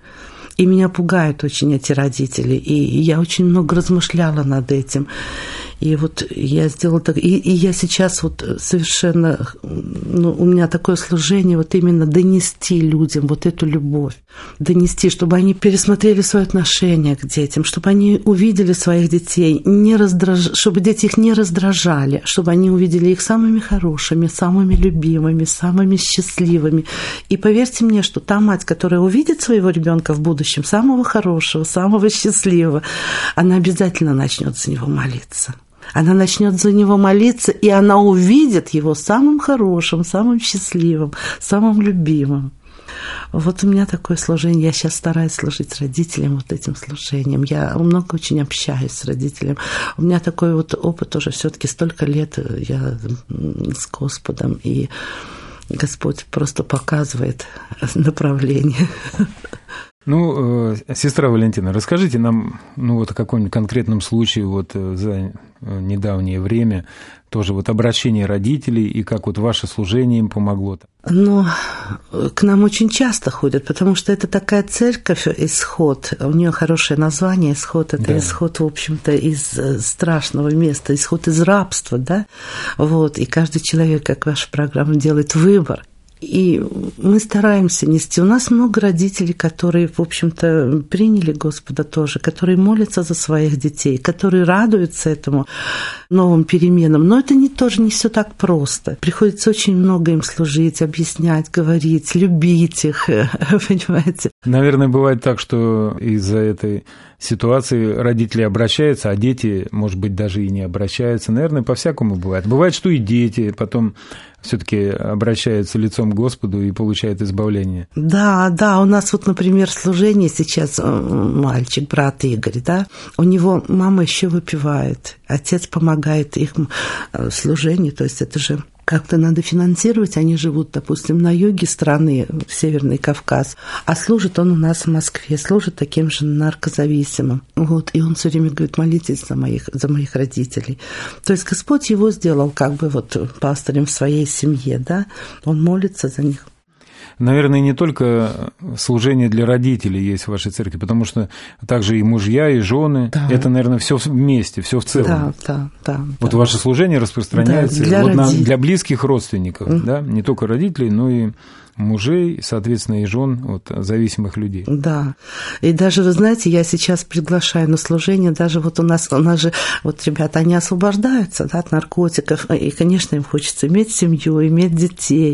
Speaker 5: И меня пугают очень эти родители, и я очень много размышляла над этим. И вот я сделала так, и, и я сейчас вот совершенно, ну, у меня такое служение вот именно донести людям вот эту любовь, донести, чтобы они пересмотрели свое отношение к детям, чтобы они увидели своих детей, не раздраж... чтобы дети их не раздражали, чтобы они увидели их самыми хорошими, самыми любимыми, самыми счастливыми. И поверьте мне, что та мать, которая увидит своего ребенка в будущем самого хорошего, самого счастливого, она обязательно начнет за него молиться. Она начнет за него молиться, и она увидит его самым хорошим, самым счастливым, самым любимым. Вот у меня такое служение. Я сейчас стараюсь служить родителям вот этим служением. Я много очень общаюсь с родителями. У меня такой вот опыт уже все-таки столько лет я с Господом, и Господь просто показывает направление.
Speaker 4: Ну, сестра Валентина, расскажите нам, ну, вот о каком-нибудь конкретном случае вот за недавнее время, тоже вот обращение родителей, и как вот ваше служение им помогло.
Speaker 5: Ну, к нам очень часто ходят, потому что это такая церковь «Исход», у нее хорошее название «Исход», это да. Исход, в общем-то, из страшного места, исход из рабства, да, вот, и каждый человек, как ваша программа, делает выбор. И мы стараемся нести. У нас много родителей, которые, в общем-то, приняли Господа тоже, которые молятся за своих детей, которые радуются этому новым переменам. Но это не, тоже не все так просто. Приходится очень много им служить, объяснять, говорить, любить их, понимаете?
Speaker 4: Наверное, бывает так, что из-за этой ситуации родители обращаются, а дети, может быть, даже и не обращаются. Наверное, по-всякому бывает. Бывает, что и дети потом все-таки обращаются лицом к Господу и получают избавление.
Speaker 5: Да, да, у нас вот, например, служение сейчас, мальчик, брат Игорь, да, у него мама еще выпивает, отец помогает их служению, то есть это же как-то надо финансировать, они живут, допустим, на юге страны, Северный Кавказ, а служит он у нас в Москве, служит таким же наркозависимым. Вот, и он все время говорит: молитесь за моих, за моих родителей. То есть Господь его сделал как бы вот пастырем в своей семье, да, он молится за них.
Speaker 4: Наверное, не только служение для родителей есть в вашей церкви, потому что также и мужья, и жены, да. Это, наверное, все вместе, все в целом.
Speaker 5: Да, да, да.
Speaker 4: Вот
Speaker 5: да.
Speaker 4: ваше служение распространяется, да, для, вот на, для близких родственников, mm. да, не только родителей, но и мужей, соответственно, и жен вот, зависимых людей.
Speaker 5: Да. И даже, вы знаете, я сейчас приглашаю на служение, даже вот у нас, у нас же, вот ребята, они освобождаются, да, от наркотиков, и, конечно, им хочется иметь семью, иметь детей,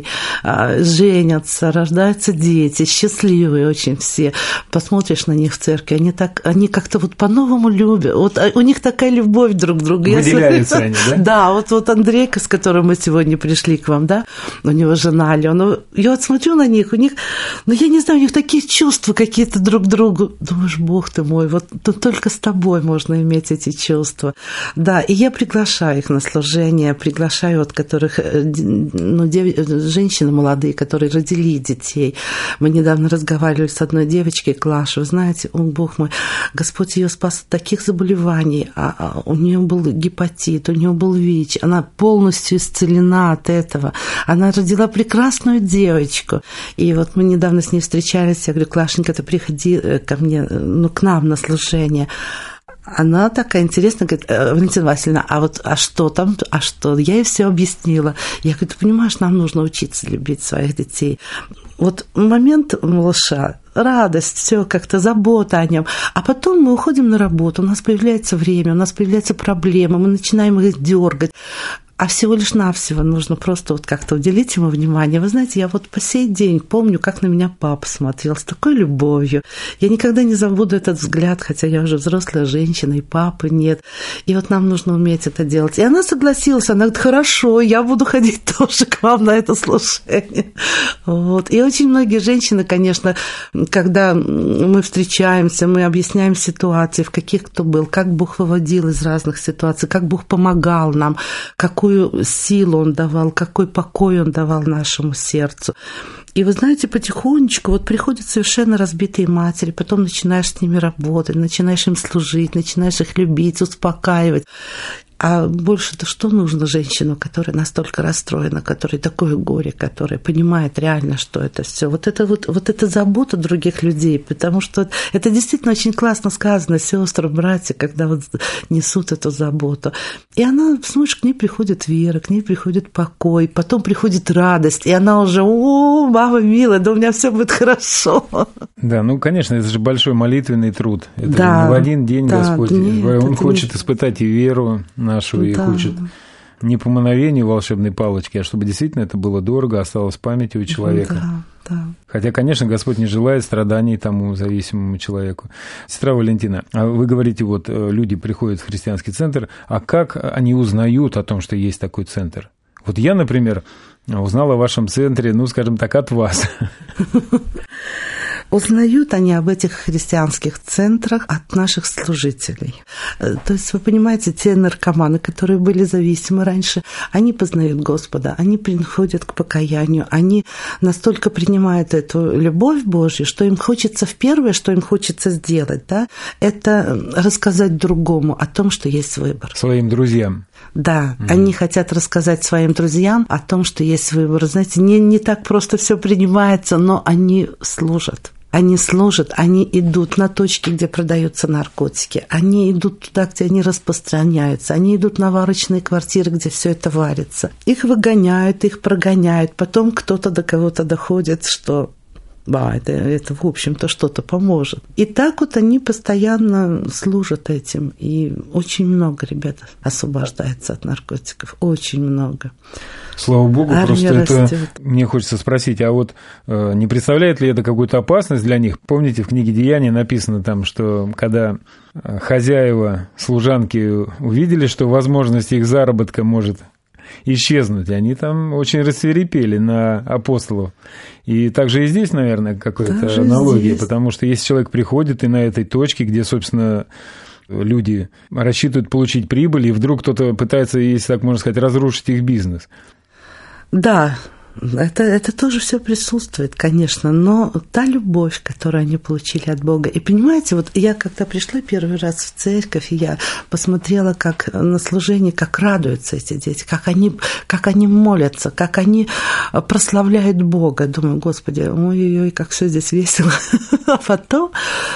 Speaker 5: женятся, рождаются дети, счастливые очень все. Посмотришь на них в церкви, они, так, они как-то вот по-новому любят, вот у них такая любовь друг к другу.
Speaker 4: Выделяются они, да?
Speaker 5: Да, вот, вот Андрейка, с которым мы сегодня пришли к вам, да, у него жена Алена, я вот смотрю на них, у них, ну, я не знаю, у них такие чувства какие-то друг к другу. Думаешь, Бог ты мой, вот только с тобой можно иметь эти чувства. Да, и я приглашаю их на служение, приглашаю, от которых, ну, дев... женщины молодые, которые родили детей. Мы недавно разговаривали с одной девочкой, Клашей, вы знаете, он, Бог мой, Господь ее спас от таких заболеваний, а у нее был гепатит, у нее был ВИЧ, она полностью исцелена от этого. Она родила прекрасную девочку. И вот мы недавно с ней встречались, я говорю: Клашенька, ты приходи ко мне, ну, к нам на служение. Она такая интересная, говорит: Валентина Васильевна, а вот а что там, а что? Я ей все объяснила. Я говорю: ты понимаешь, нам нужно учиться любить своих детей. Вот момент малыша, радость, все как-то забота о нем. А потом мы уходим на работу, у нас появляется время, у нас появляются проблемы, мы начинаем их дергать. А всего лишь навсего нужно просто вот как-то уделить ему внимание. Вы знаете, я вот по сей день помню, как на меня папа смотрел с такой любовью. Я никогда не забуду этот взгляд, хотя я уже взрослая женщина, и папы нет. И вот нам нужно уметь это делать. И она согласилась, она говорит: хорошо, я буду ходить тоже к вам на это служение. Вот. И очень многие женщины, конечно, когда мы встречаемся, мы объясняем ситуации, в каких кто был, как Бог выводил из разных ситуаций, как Бог помогал нам, какой какую силу Он давал, какой покой Он давал нашему сердцу. И вы знаете, потихонечку вот приходят совершенно разбитые матери, потом начинаешь с ними работать, начинаешь им служить, начинаешь их любить, успокаивать. А больше-то что нужно женщину, которая настолько расстроена, которой такое горе, которая понимает реально, что это все. Вот это вот, вот эта забота других людей, потому что это действительно очень классно сказано, сестры, братья, когда вот несут эту заботу. И она, смотришь, к ней приходит вера, к ней приходит покой, потом приходит радость, и она уже, о, мама милая, да у меня все будет хорошо.
Speaker 4: Да, ну, конечно, это же большой молитвенный труд. Это
Speaker 5: да,
Speaker 4: не в один день
Speaker 5: да,
Speaker 4: Господь.
Speaker 5: нет,
Speaker 4: Он хочет
Speaker 5: не...
Speaker 4: испытать и веру нашу, и
Speaker 5: да.
Speaker 4: хочет не по мановению волшебной палочки, а чтобы действительно это было дорого, осталось в памяти у человека.
Speaker 5: Да, да.
Speaker 4: Хотя, конечно, Господь не желает страданий тому зависимому человеку. Сестра Валентина, а вы говорите, вот люди приходят в христианский центр, а как они узнают о том, что есть такой центр? Вот я, например, узнал о вашем центре, ну, скажем так, от вас.
Speaker 5: Узнают они об этих христианских центрах от наших служителей. То есть, вы понимаете, те наркоманы, которые были зависимы раньше, они познают Господа, они приходят к покаянию, они настолько принимают эту любовь Божью, что им хочется в первое, что им хочется сделать, да, это рассказать другому о том, что есть выбор.
Speaker 4: Своим друзьям.
Speaker 5: Да,
Speaker 4: mm-hmm.
Speaker 5: они хотят рассказать своим друзьям о том, что есть выбор. Знаете, не, не так просто все принимается, но они служат. Они служат, они идут на точки, где продаются наркотики, они идут туда, где они распространяются, они идут на варочные квартиры, где все это варится. Их выгоняют, их прогоняют, потом кто-то до кого-то доходит, что... Да, это, это, в общем-то, что-то поможет. И так вот они постоянно служат этим. И очень много ребят освобождается от наркотиков. Очень много.
Speaker 4: Слава Богу,
Speaker 5: Армия
Speaker 4: просто
Speaker 5: растет.
Speaker 4: Это... Мне хочется спросить, а вот э, не представляет ли это какую-то опасность для них? Помните, в книге «Деяния» написано там, что когда хозяева, служанки увидели, что возможность их заработка может... исчезнуть. Они там очень рассвирепели на апостолов. И также и здесь, наверное, какая-то аналогия, здесь. Потому что если человек приходит и на этой точке, где, собственно, люди рассчитывают получить прибыль, и вдруг кто-то пытается, если так можно сказать, разрушить их бизнес.
Speaker 5: Да, Это, это тоже все присутствует, конечно, но та любовь, которую они получили от Бога. И понимаете, вот я когда пришла первый раз в церковь, и я посмотрела, как на служении, как радуются эти дети, как они, как они молятся, как они прославляют Бога. Думаю, Господи, ой-ой-ой, как все здесь весело. А потом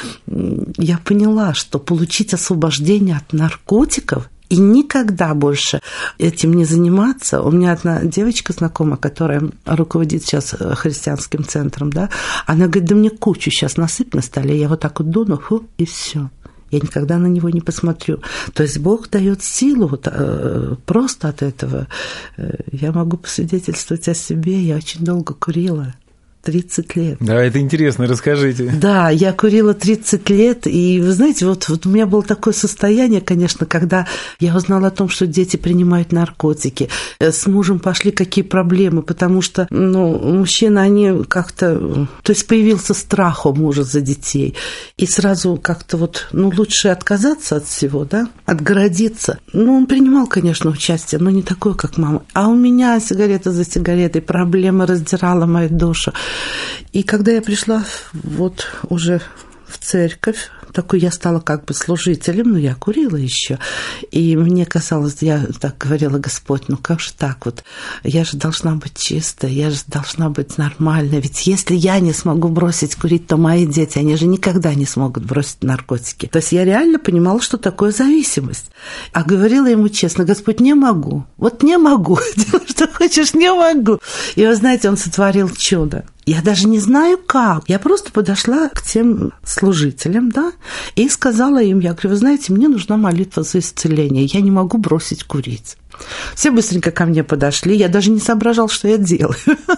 Speaker 5: я поняла, что получить освобождение от наркотиков и никогда больше этим не заниматься. У меня одна девочка знакомая, которая руководит сейчас христианским центром, да, она говорит, да мне кучу сейчас насыпь на столе, я вот так вот дуну, фу, и все. Я никогда на него не посмотрю. То есть Бог дает силу вот, э, просто от этого. Я могу посвидетельствовать о себе, я очень долго курила. тридцать лет.
Speaker 4: Да, это интересно, расскажите.
Speaker 5: Да, я курила тридцать лет, и вы знаете, вот, вот у меня было такое состояние, конечно, когда я узнала о том, что дети принимают наркотики, с мужем пошли какие проблемы, потому что, ну, мужчины, они как-то, то есть появился страх у мужа за детей, и сразу как-то вот, ну, лучше отказаться от всего, да, отгородиться. Ну, он принимал, конечно, участие, но не такое, как мама. А у меня сигарета за сигаретой, проблема раздирала мою душу. И когда я пришла вот уже в церковь, такой я стала как бы служителем, но я курила еще. И мне казалось, я так говорила, Господь, ну как же так вот? Я же должна быть чистая, я же должна быть нормальной. Ведь если я не смогу бросить курить, то мои дети, они же никогда не смогут бросить наркотики. То есть я реально понимала, что такое зависимость. А говорила ему честно, Господь, не могу. Вот не могу. Делай, что хочешь, не могу. И вы знаете, он сотворил чудо. Я даже не знаю как. Я просто подошла к тем служителям, да, и сказала им, я говорю, вы знаете, мне нужна молитва за исцеление, я не могу бросить курить. Все быстренько ко мне подошли, я даже не соображала, что я делаю.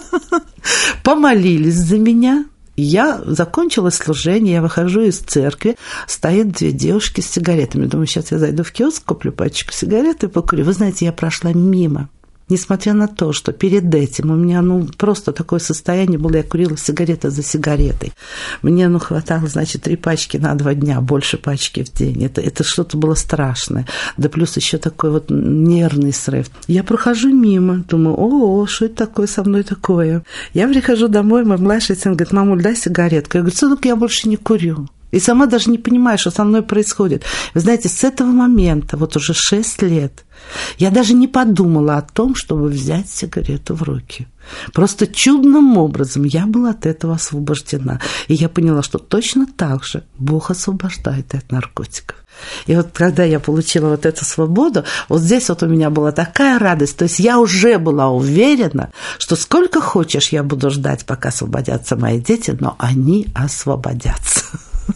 Speaker 5: Помолились за меня. Я закончила служение, я выхожу из церкви, стоят две девушки с сигаретами. Думаю, сейчас я зайду в киоск, куплю пачку сигарет и покурю. Вы знаете, я прошла мимо. Несмотря на то, что перед этим у меня, ну, просто такое состояние было, я курила сигарета за сигаретой. Мне, ну, хватало, значит, три пачки на два дня, больше пачки в день. Это, это что-то было страшное. Да плюс еще такой вот нервный срыв. Я прохожу мимо, думаю, о, что это такое со мной такое? Я прихожу домой, мой младший сын говорит, мамуль, дай сигаретку. Я говорю, сынок, я больше не курю. И сама даже не понимаю, что со мной происходит. Вы знаете, с этого момента, вот уже шесть лет, я даже не подумала о том, чтобы взять сигарету в руки. Просто чудным образом я была от этого освобождена. И я поняла, что точно так же Бог освобождает и от наркотиков. И вот когда я получила вот эту свободу, вот здесь вот у меня была такая радость. То есть я уже была уверена, что сколько хочешь я буду ждать, пока освободятся мои дети, но они освободятся.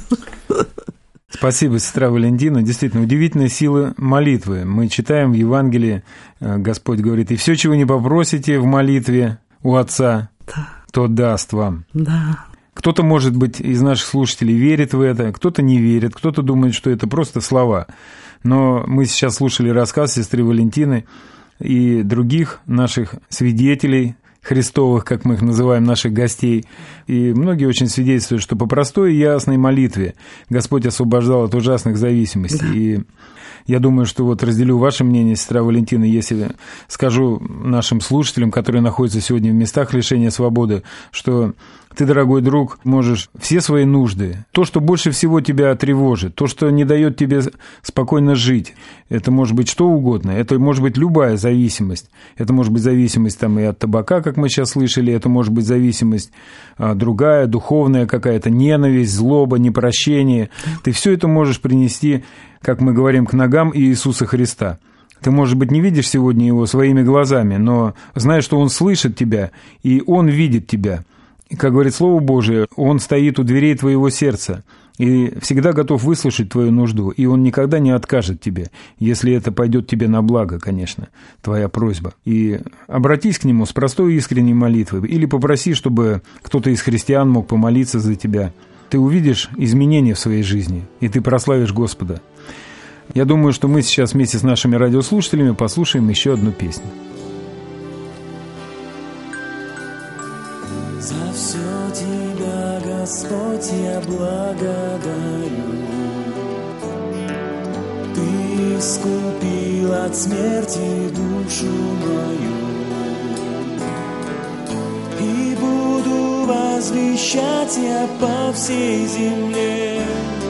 Speaker 4: Спасибо, сестра Валентина. Действительно, удивительная сила молитвы. Мы читаем в Евангелии, Господь говорит, «И все, чего не попросите в молитве у Отца, да. то даст вам».
Speaker 5: Да.
Speaker 4: Кто-то, может быть, из наших слушателей верит в это, кто-то не верит, кто-то думает, что это просто слова. Но мы сейчас слушали рассказ сестры Валентины и других наших свидетелей Христовых, как мы их называем, наших гостей. И многие очень свидетельствуют, что по простой и ясной молитве Господь освобождал от ужасных зависимостей. Да. И я думаю, что вот разделю ваше мнение, сестра Валентина, если скажу нашим слушателям, которые находятся сегодня в местах лишения свободы, что ты, дорогой друг, можешь все свои нужды, то, что больше всего тебя тревожит, то, что не дает тебе спокойно жить, это может быть что угодно, это может быть любая зависимость, это может быть зависимость там, и от табака, как мы сейчас слышали, это может быть зависимость а, другая, духовная какая-то, ненависть, злоба, непрощение. Ты все это можешь принести, как мы говорим, к ногам Иисуса Христа. Ты, может быть, не видишь сегодня Его своими глазами, но знаешь, что Он слышит тебя, и Он видит тебя. И, как говорит Слово Божие, Он стоит у дверей твоего сердца и всегда готов выслушать твою нужду, и Он никогда не откажет тебе, если это пойдет тебе на благо, конечно, твоя просьба. И обратись к Нему с простой и искренней молитвой, или попроси, чтобы кто-то из христиан мог помолиться за тебя. Ты увидишь изменения в своей жизни, и ты прославишь Господа. Я думаю, что мы сейчас вместе с нашими радиослушателями послушаем еще одну песню.
Speaker 7: За все Тебя, Господь, я благодарю. Ты искупил от смерти душу мою, и буду возвещать я по всей земле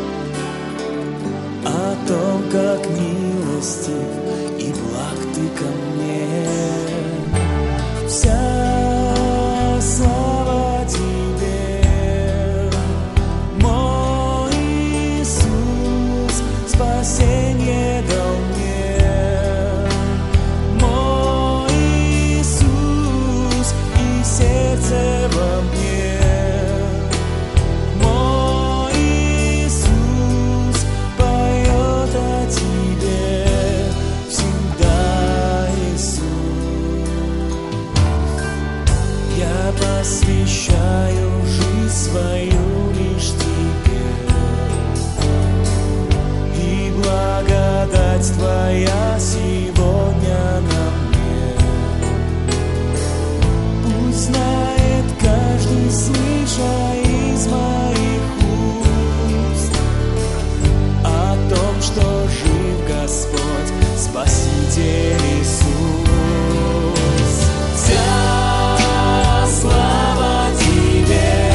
Speaker 7: о том, как милостив и благ Ты ко мне. Вся слава Тебе, мой Иисус, спасение дал мне. Мой Иисус, и сердце во мне. Мой Иисус поет о Тебе всегда, Иисус. Я посвящаю жизнь свою лишь Тебе, и благодать Твоя сегодня на мне. Пусть знает каждый, слыша из моих уст о том, что жив Господь, Спаситель Иисус. Вся слава Тебе,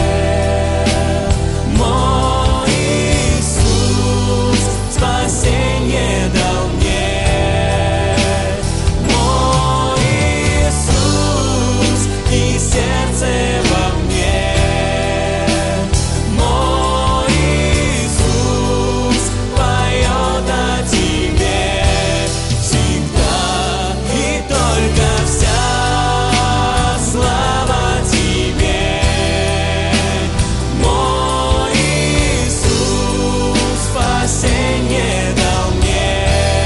Speaker 7: мой Иисус, спасение дал мне. Мой Иисус, и сердце во мне. Мой Иисус поет о Тебе всегда и только. Вся слава Тебе, мой Иисус, спасение дал мне.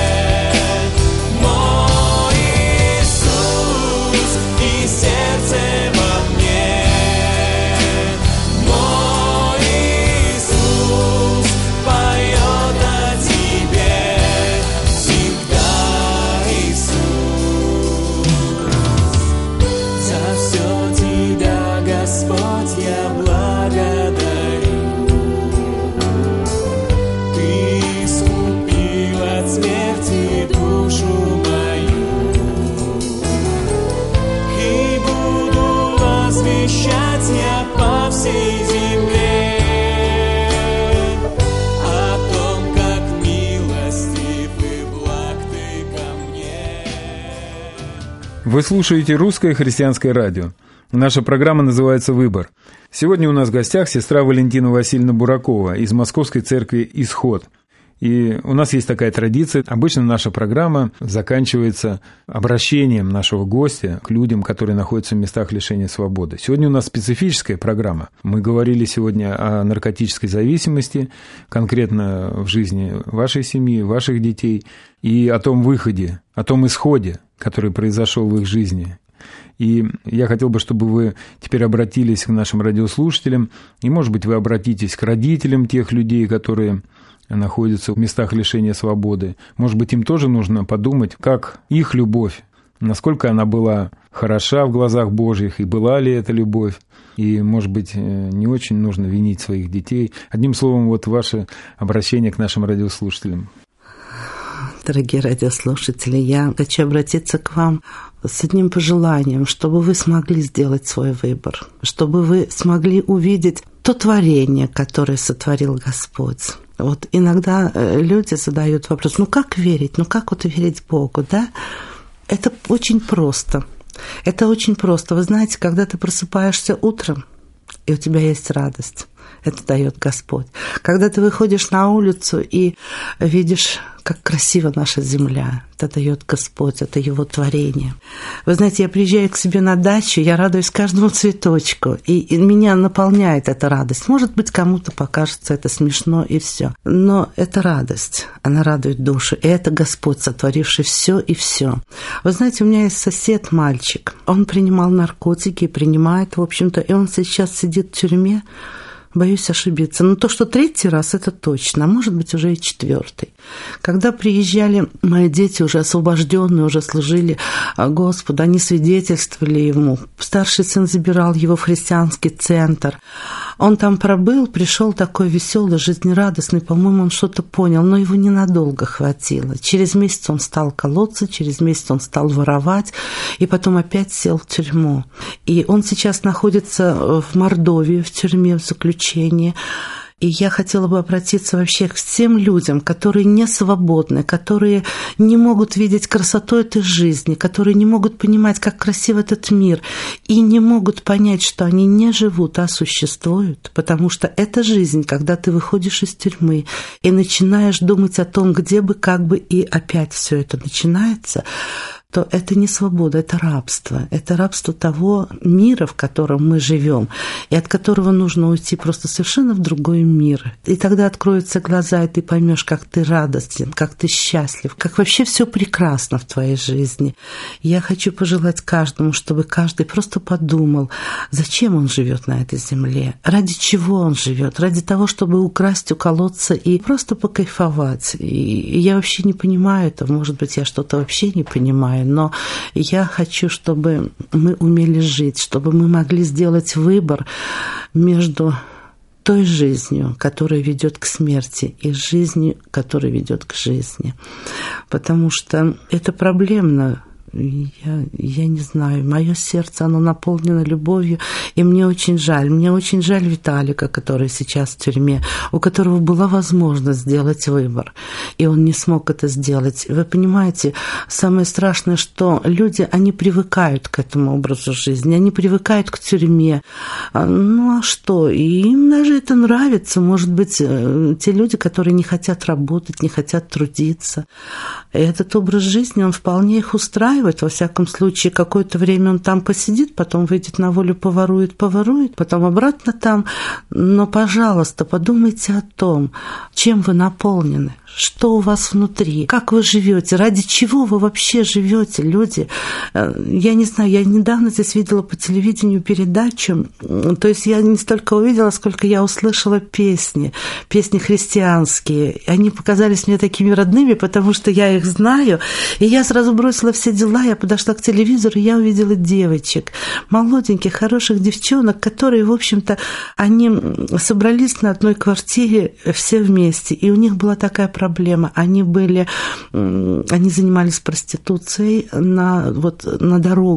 Speaker 7: Мой Иисус, и сердце во мне. Мой Иисус поет о Тебе всегда, Иисус. За все Тебя, Господь, я благодарю. Ты искупил от смерти душу мою,
Speaker 4: Вы слушаете «Русское христианское радио». Наша программа называется «Выбор». Сегодня у нас в гостях сестра Валентина Васильевна Буракова из Московской церкви «Исход». И у нас есть такая традиция. Обычно наша программа заканчивается обращением нашего гостя к людям, которые находятся в местах лишения свободы. Сегодня у нас специфическая программа. Мы говорили сегодня о наркотической зависимости, конкретно в жизни вашей семьи, ваших детей, и о том выходе, о том исходе, который произошел в их жизни. И я хотел бы, чтобы вы теперь обратились к нашим радиослушателям, и, может быть, вы обратитесь к родителям тех людей, которые находятся в местах лишения свободы. Может быть, им тоже нужно подумать, как их любовь, насколько она была хороша в глазах Божьих, и была ли эта любовь. И, может быть, не очень нужно винить своих детей. Одним словом, вот ваше обращение к нашим радиослушателям.
Speaker 5: Дорогие радиослушатели, я хочу обратиться к вам с одним пожеланием, чтобы вы смогли сделать свой выбор, чтобы вы смогли увидеть то творение, которое сотворил Господь. Вот иногда люди задают вопрос, ну как верить, ну как вот верить Богу, да? Это очень просто. Это очень просто. Вы знаете, когда ты просыпаешься утром, и у тебя есть радость, это дает Господь. Когда ты выходишь на улицу и видишь, как красива наша земля, это дает Господь, это Его творение. Вы знаете, я приезжаю к себе на дачу, я радуюсь каждому цветочку, и, и меня наполняет эта радость. Может быть, кому-то покажется это смешно и все, но это радость, она радует душу, и это Господь, сотворивший все и все. Вы знаете, у меня есть сосед, мальчик, он принимал наркотики, принимает, в общем-то, и он сейчас сидит в тюрьме. Боюсь ошибиться. Но то, что третий раз, это точно, а может быть, уже и четвертый. Когда приезжали мои дети, уже освобожденные, уже служили Господу, они свидетельствовали Ему. Старший сын забирал его в христианский центр. Он там пробыл, пришел такой веселый, жизнерадостный, по-моему, он что-то понял, но его ненадолго хватило. Через месяц он стал колоться, через месяц он стал воровать, и потом опять сел в тюрьму. И он сейчас находится в Мордовии, в тюрьме, в заключении. И я хотела бы обратиться вообще к всем людям, которые не свободны, которые не могут видеть красоту этой жизни, которые не могут понимать, как красив этот мир, и не могут понять, что они не живут, а существуют. Потому что эта жизнь, когда ты выходишь из тюрьмы и начинаешь думать о том, где бы, как бы, и опять все это начинается, то это не свобода, это рабство. Это рабство того мира, в котором мы живем, и от которого нужно уйти просто совершенно в другой мир. И тогда откроются глаза, и ты поймешь, как ты радостен, как ты счастлив, как вообще все прекрасно в твоей жизни. Я хочу пожелать каждому, чтобы каждый просто подумал, зачем он живет на этой земле, ради чего он живет, ради того, чтобы украсть, уколоться и просто покайфовать. И я вообще не понимаю это, может быть, я что-то вообще не понимаю, но я хочу, чтобы мы умели жить, чтобы мы могли сделать выбор между той жизнью, которая ведет к смерти, и жизнью, которая ведет к жизни. Потому что это проблемно. Я, я не знаю, мое сердце, оно наполнено любовью, и мне очень жаль. Мне очень жаль Виталика, который сейчас в тюрьме, у которого была возможность сделать выбор, и он не смог это сделать. Вы понимаете, самое страшное, что люди, они привыкают к этому образу жизни, они привыкают к тюрьме. Ну а что? И им даже это нравится. Может быть, те люди, которые не хотят работать, не хотят трудиться. И этот образ жизни, он вполне их устраивает. Во всяком случае, какое-то время он там посидит, потом выйдет на волю, поворует, поворует, потом обратно там. Но, пожалуйста, подумайте о том, чем вы наполнены, что у вас внутри, как вы живете, ради чего вы вообще живете, люди. Я не знаю, я недавно здесь видела по телевидению передачу, то есть я не столько увидела, сколько я услышала песни, песни христианские. Они показались мне такими родными, потому что я их знаю, и я сразу бросила все дела, я подошла к телевизору, и я увидела девочек, молоденьких, хороших девчонок, которые, в общем-то, они собрались на одной квартире все вместе, и у них была такая проблема. Они были, они занимались проституцией на, вот, на дорогах,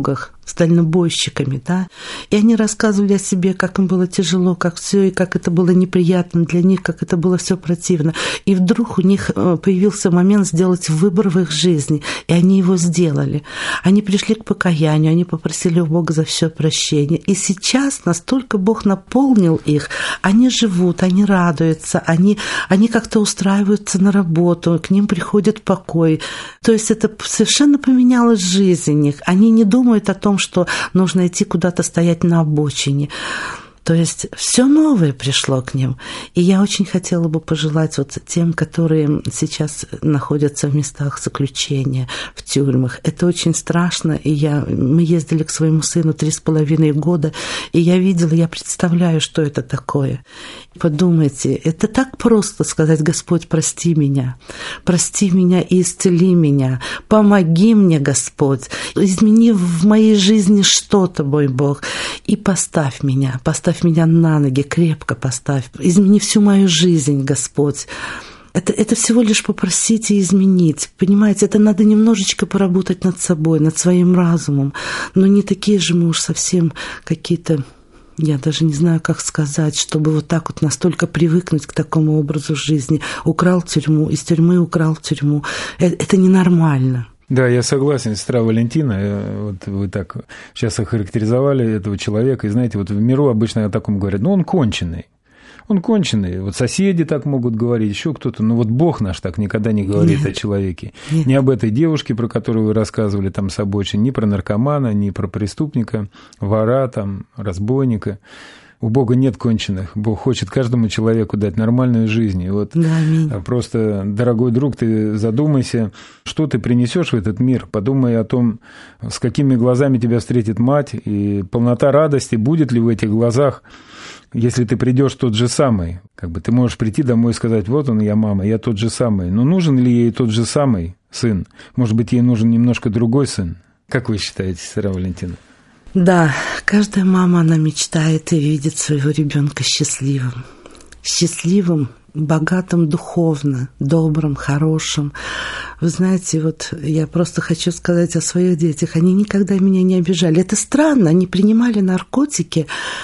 Speaker 5: с дальнобойщиками, да, и они рассказывали о себе, как им было тяжело, как все, и как это было неприятно для них, как это было все противно. И вдруг у них появился момент сделать выбор в их жизни, и они его сделали. Они пришли к покаянию, они попросили у Бога за все прощение. И сейчас настолько Бог наполнил их, они живут, они радуются, они, они как-то устраиваются на работу, к ним приходит покой. То есть это совершенно поменялась жизнь их. Они не думают о том, что нужно идти куда-то стоять на обочине. То есть все новое пришло к ним. И я очень хотела бы пожелать вот тем, которые сейчас находятся в местах заключения, в тюрьмах. Это очень страшно. И я, мы ездили к своему сыну три с половиной года, и я видела, я представляю, что это такое. Подумайте, это так просто сказать: Господь, прости меня, прости меня и исцели меня, помоги мне, Господь, измени в моей жизни что-то, мой Бог, и поставь меня, поставь меня на ноги, крепко поставь, измени всю мою жизнь, Господь. Это, это всего лишь попросить и изменить. Понимаете, это надо немножечко поработать над собой, над своим разумом, но не такие же мы уж совсем какие-то... Я даже не знаю, как сказать, чтобы вот так вот настолько привыкнуть к такому образу жизни. Украл тюрьму, из тюрьмы украл тюрьму. Это ненормально.
Speaker 4: Да, я согласен, сестра Валентина. Вот вы так сейчас охарактеризовали этого человека. И знаете, вот в миру обычно о таком говорят: ну, он конченый. Он конченый. Вот соседи так могут говорить, еще кто-то. Но вот Бог наш так никогда не говорит Нет. о человеке. Нет. Ни об этой девушке, про которую вы рассказывали там с обочины, ни про наркомана, ни про преступника, вора, там, разбойника. У Бога нет конченых. Бог хочет каждому человеку дать нормальную жизнь. И вот да, просто, дорогой друг, ты задумайся, что ты принесешь в этот мир. Подумай о том, с какими глазами тебя встретит мать, и полнота радости будет ли в этих глазах. Если ты придешь тот же самый, как бы ты можешь прийти домой и сказать: вот он, я мама, я тот же самый. Но нужен ли ей тот же самый сын? Может быть, ей нужен немножко другой сын? Как вы считаете, сестра Валентина?
Speaker 5: Да, каждая мама, она мечтает и видит своего ребенка счастливым. Счастливым, богатым духовно, добрым, хорошим. Вы знаете, вот я просто хочу сказать о своих детях. Они никогда меня не обижали. Это странно, они принимали наркотики.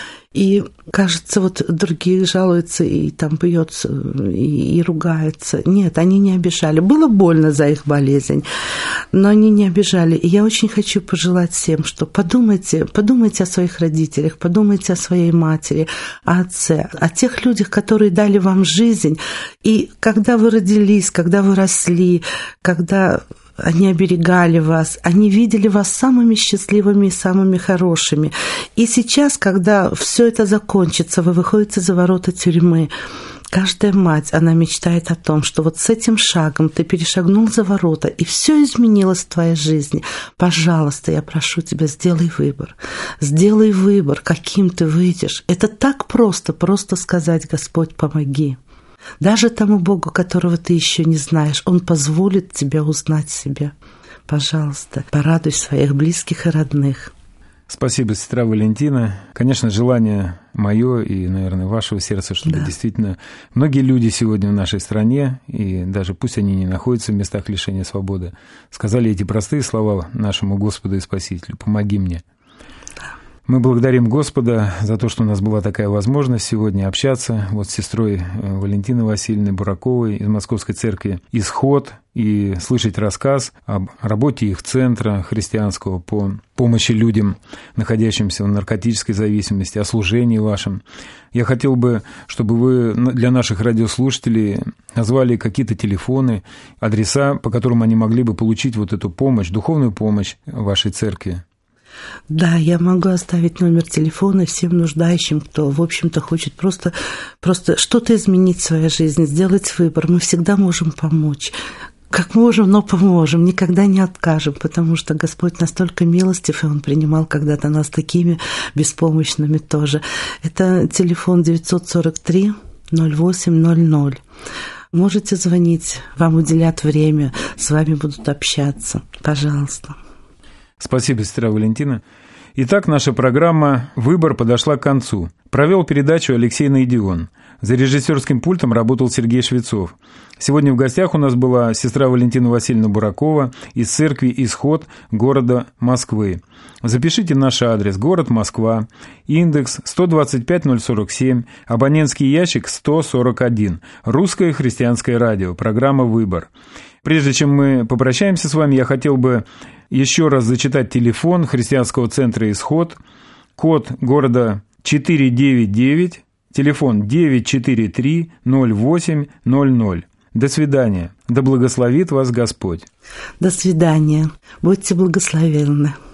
Speaker 5: И, кажется, вот другие жалуются и там бьются, и, и ругаются. Нет, они не обижали. Было больно за их болезнь, но они не обижали. И я очень хочу пожелать всем, что подумайте, подумайте о своих родителях, подумайте о своей матери, о отце, о тех людях, которые дали вам жизнь. И когда вы родились, когда вы росли, когда... Они оберегали вас, они видели вас самыми счастливыми и самыми хорошими. И сейчас, когда все это закончится, вы выходите за ворота тюрьмы, каждая мать, она мечтает о том, что вот с этим шагом ты перешагнул за ворота, и все изменилось в твоей жизни. Пожалуйста, я прошу тебя, сделай выбор. Сделай выбор, каким ты выйдешь. Это так просто, просто сказать: Господь, помоги. Даже тому Богу, которого ты еще не знаешь, Он позволит тебе узнать себя. Пожалуйста, порадуй своих близких и родных.
Speaker 4: Спасибо, сестра Валентина. Конечно, желание мое и, наверное, вашего сердца, чтобы да. действительно многие люди сегодня в нашей стране, и даже пусть они не находятся в местах лишения свободы, сказали эти простые слова нашему Господу и Спасителю: «Помоги мне». Мы благодарим Господа за то, что у нас была такая возможность сегодня общаться вот с сестрой Валентиной Васильевной Бураковой из Московской церкви «Исход» и слышать рассказ об работе их центра христианского по помощи людям, находящимся в наркотической зависимости, о служении вашем. Я хотел бы, чтобы вы для наших радиослушателей назвали какие-то телефоны, адреса, по которым они могли бы получить вот эту помощь, духовную помощь вашей церкви.
Speaker 5: Да, я могу оставить номер телефона всем нуждающим, кто, в общем-то, хочет просто, просто что-то изменить в своей жизни, сделать выбор. Мы всегда можем помочь. Как можем, но поможем, никогда не откажем, потому что Господь настолько милостив, и Он принимал когда-то нас такими беспомощными тоже. Это телефон девятьсот сорок три ноль восемь ноль ноль. Можете звонить, вам уделят время, с вами будут общаться. Пожалуйста.
Speaker 4: Спасибо, сестра Валентина. Итак, наша программа «Выбор» подошла к концу. Провел передачу Алексей Найдион. За режиссерским пультом работал Сергей Швецов. Сегодня в гостях у нас была сестра Валентина Васильевна Буракова из церкви «Исход» города Москвы. Запишите наш адрес: город Москва, индекс сто двадцать пять ноль сорок семь, абонентский ящик сто сорок один, Русское христианское радио, программа «Выбор». Прежде чем мы попрощаемся с вами, я хотел бы еще раз зачитать телефон христианского центра «Исход», код города четыре девять девять, телефон девять четыре три ноль восемь ноль ноль. До свидания. Да благословит вас Господь.
Speaker 5: До свидания. Будьте благословенны.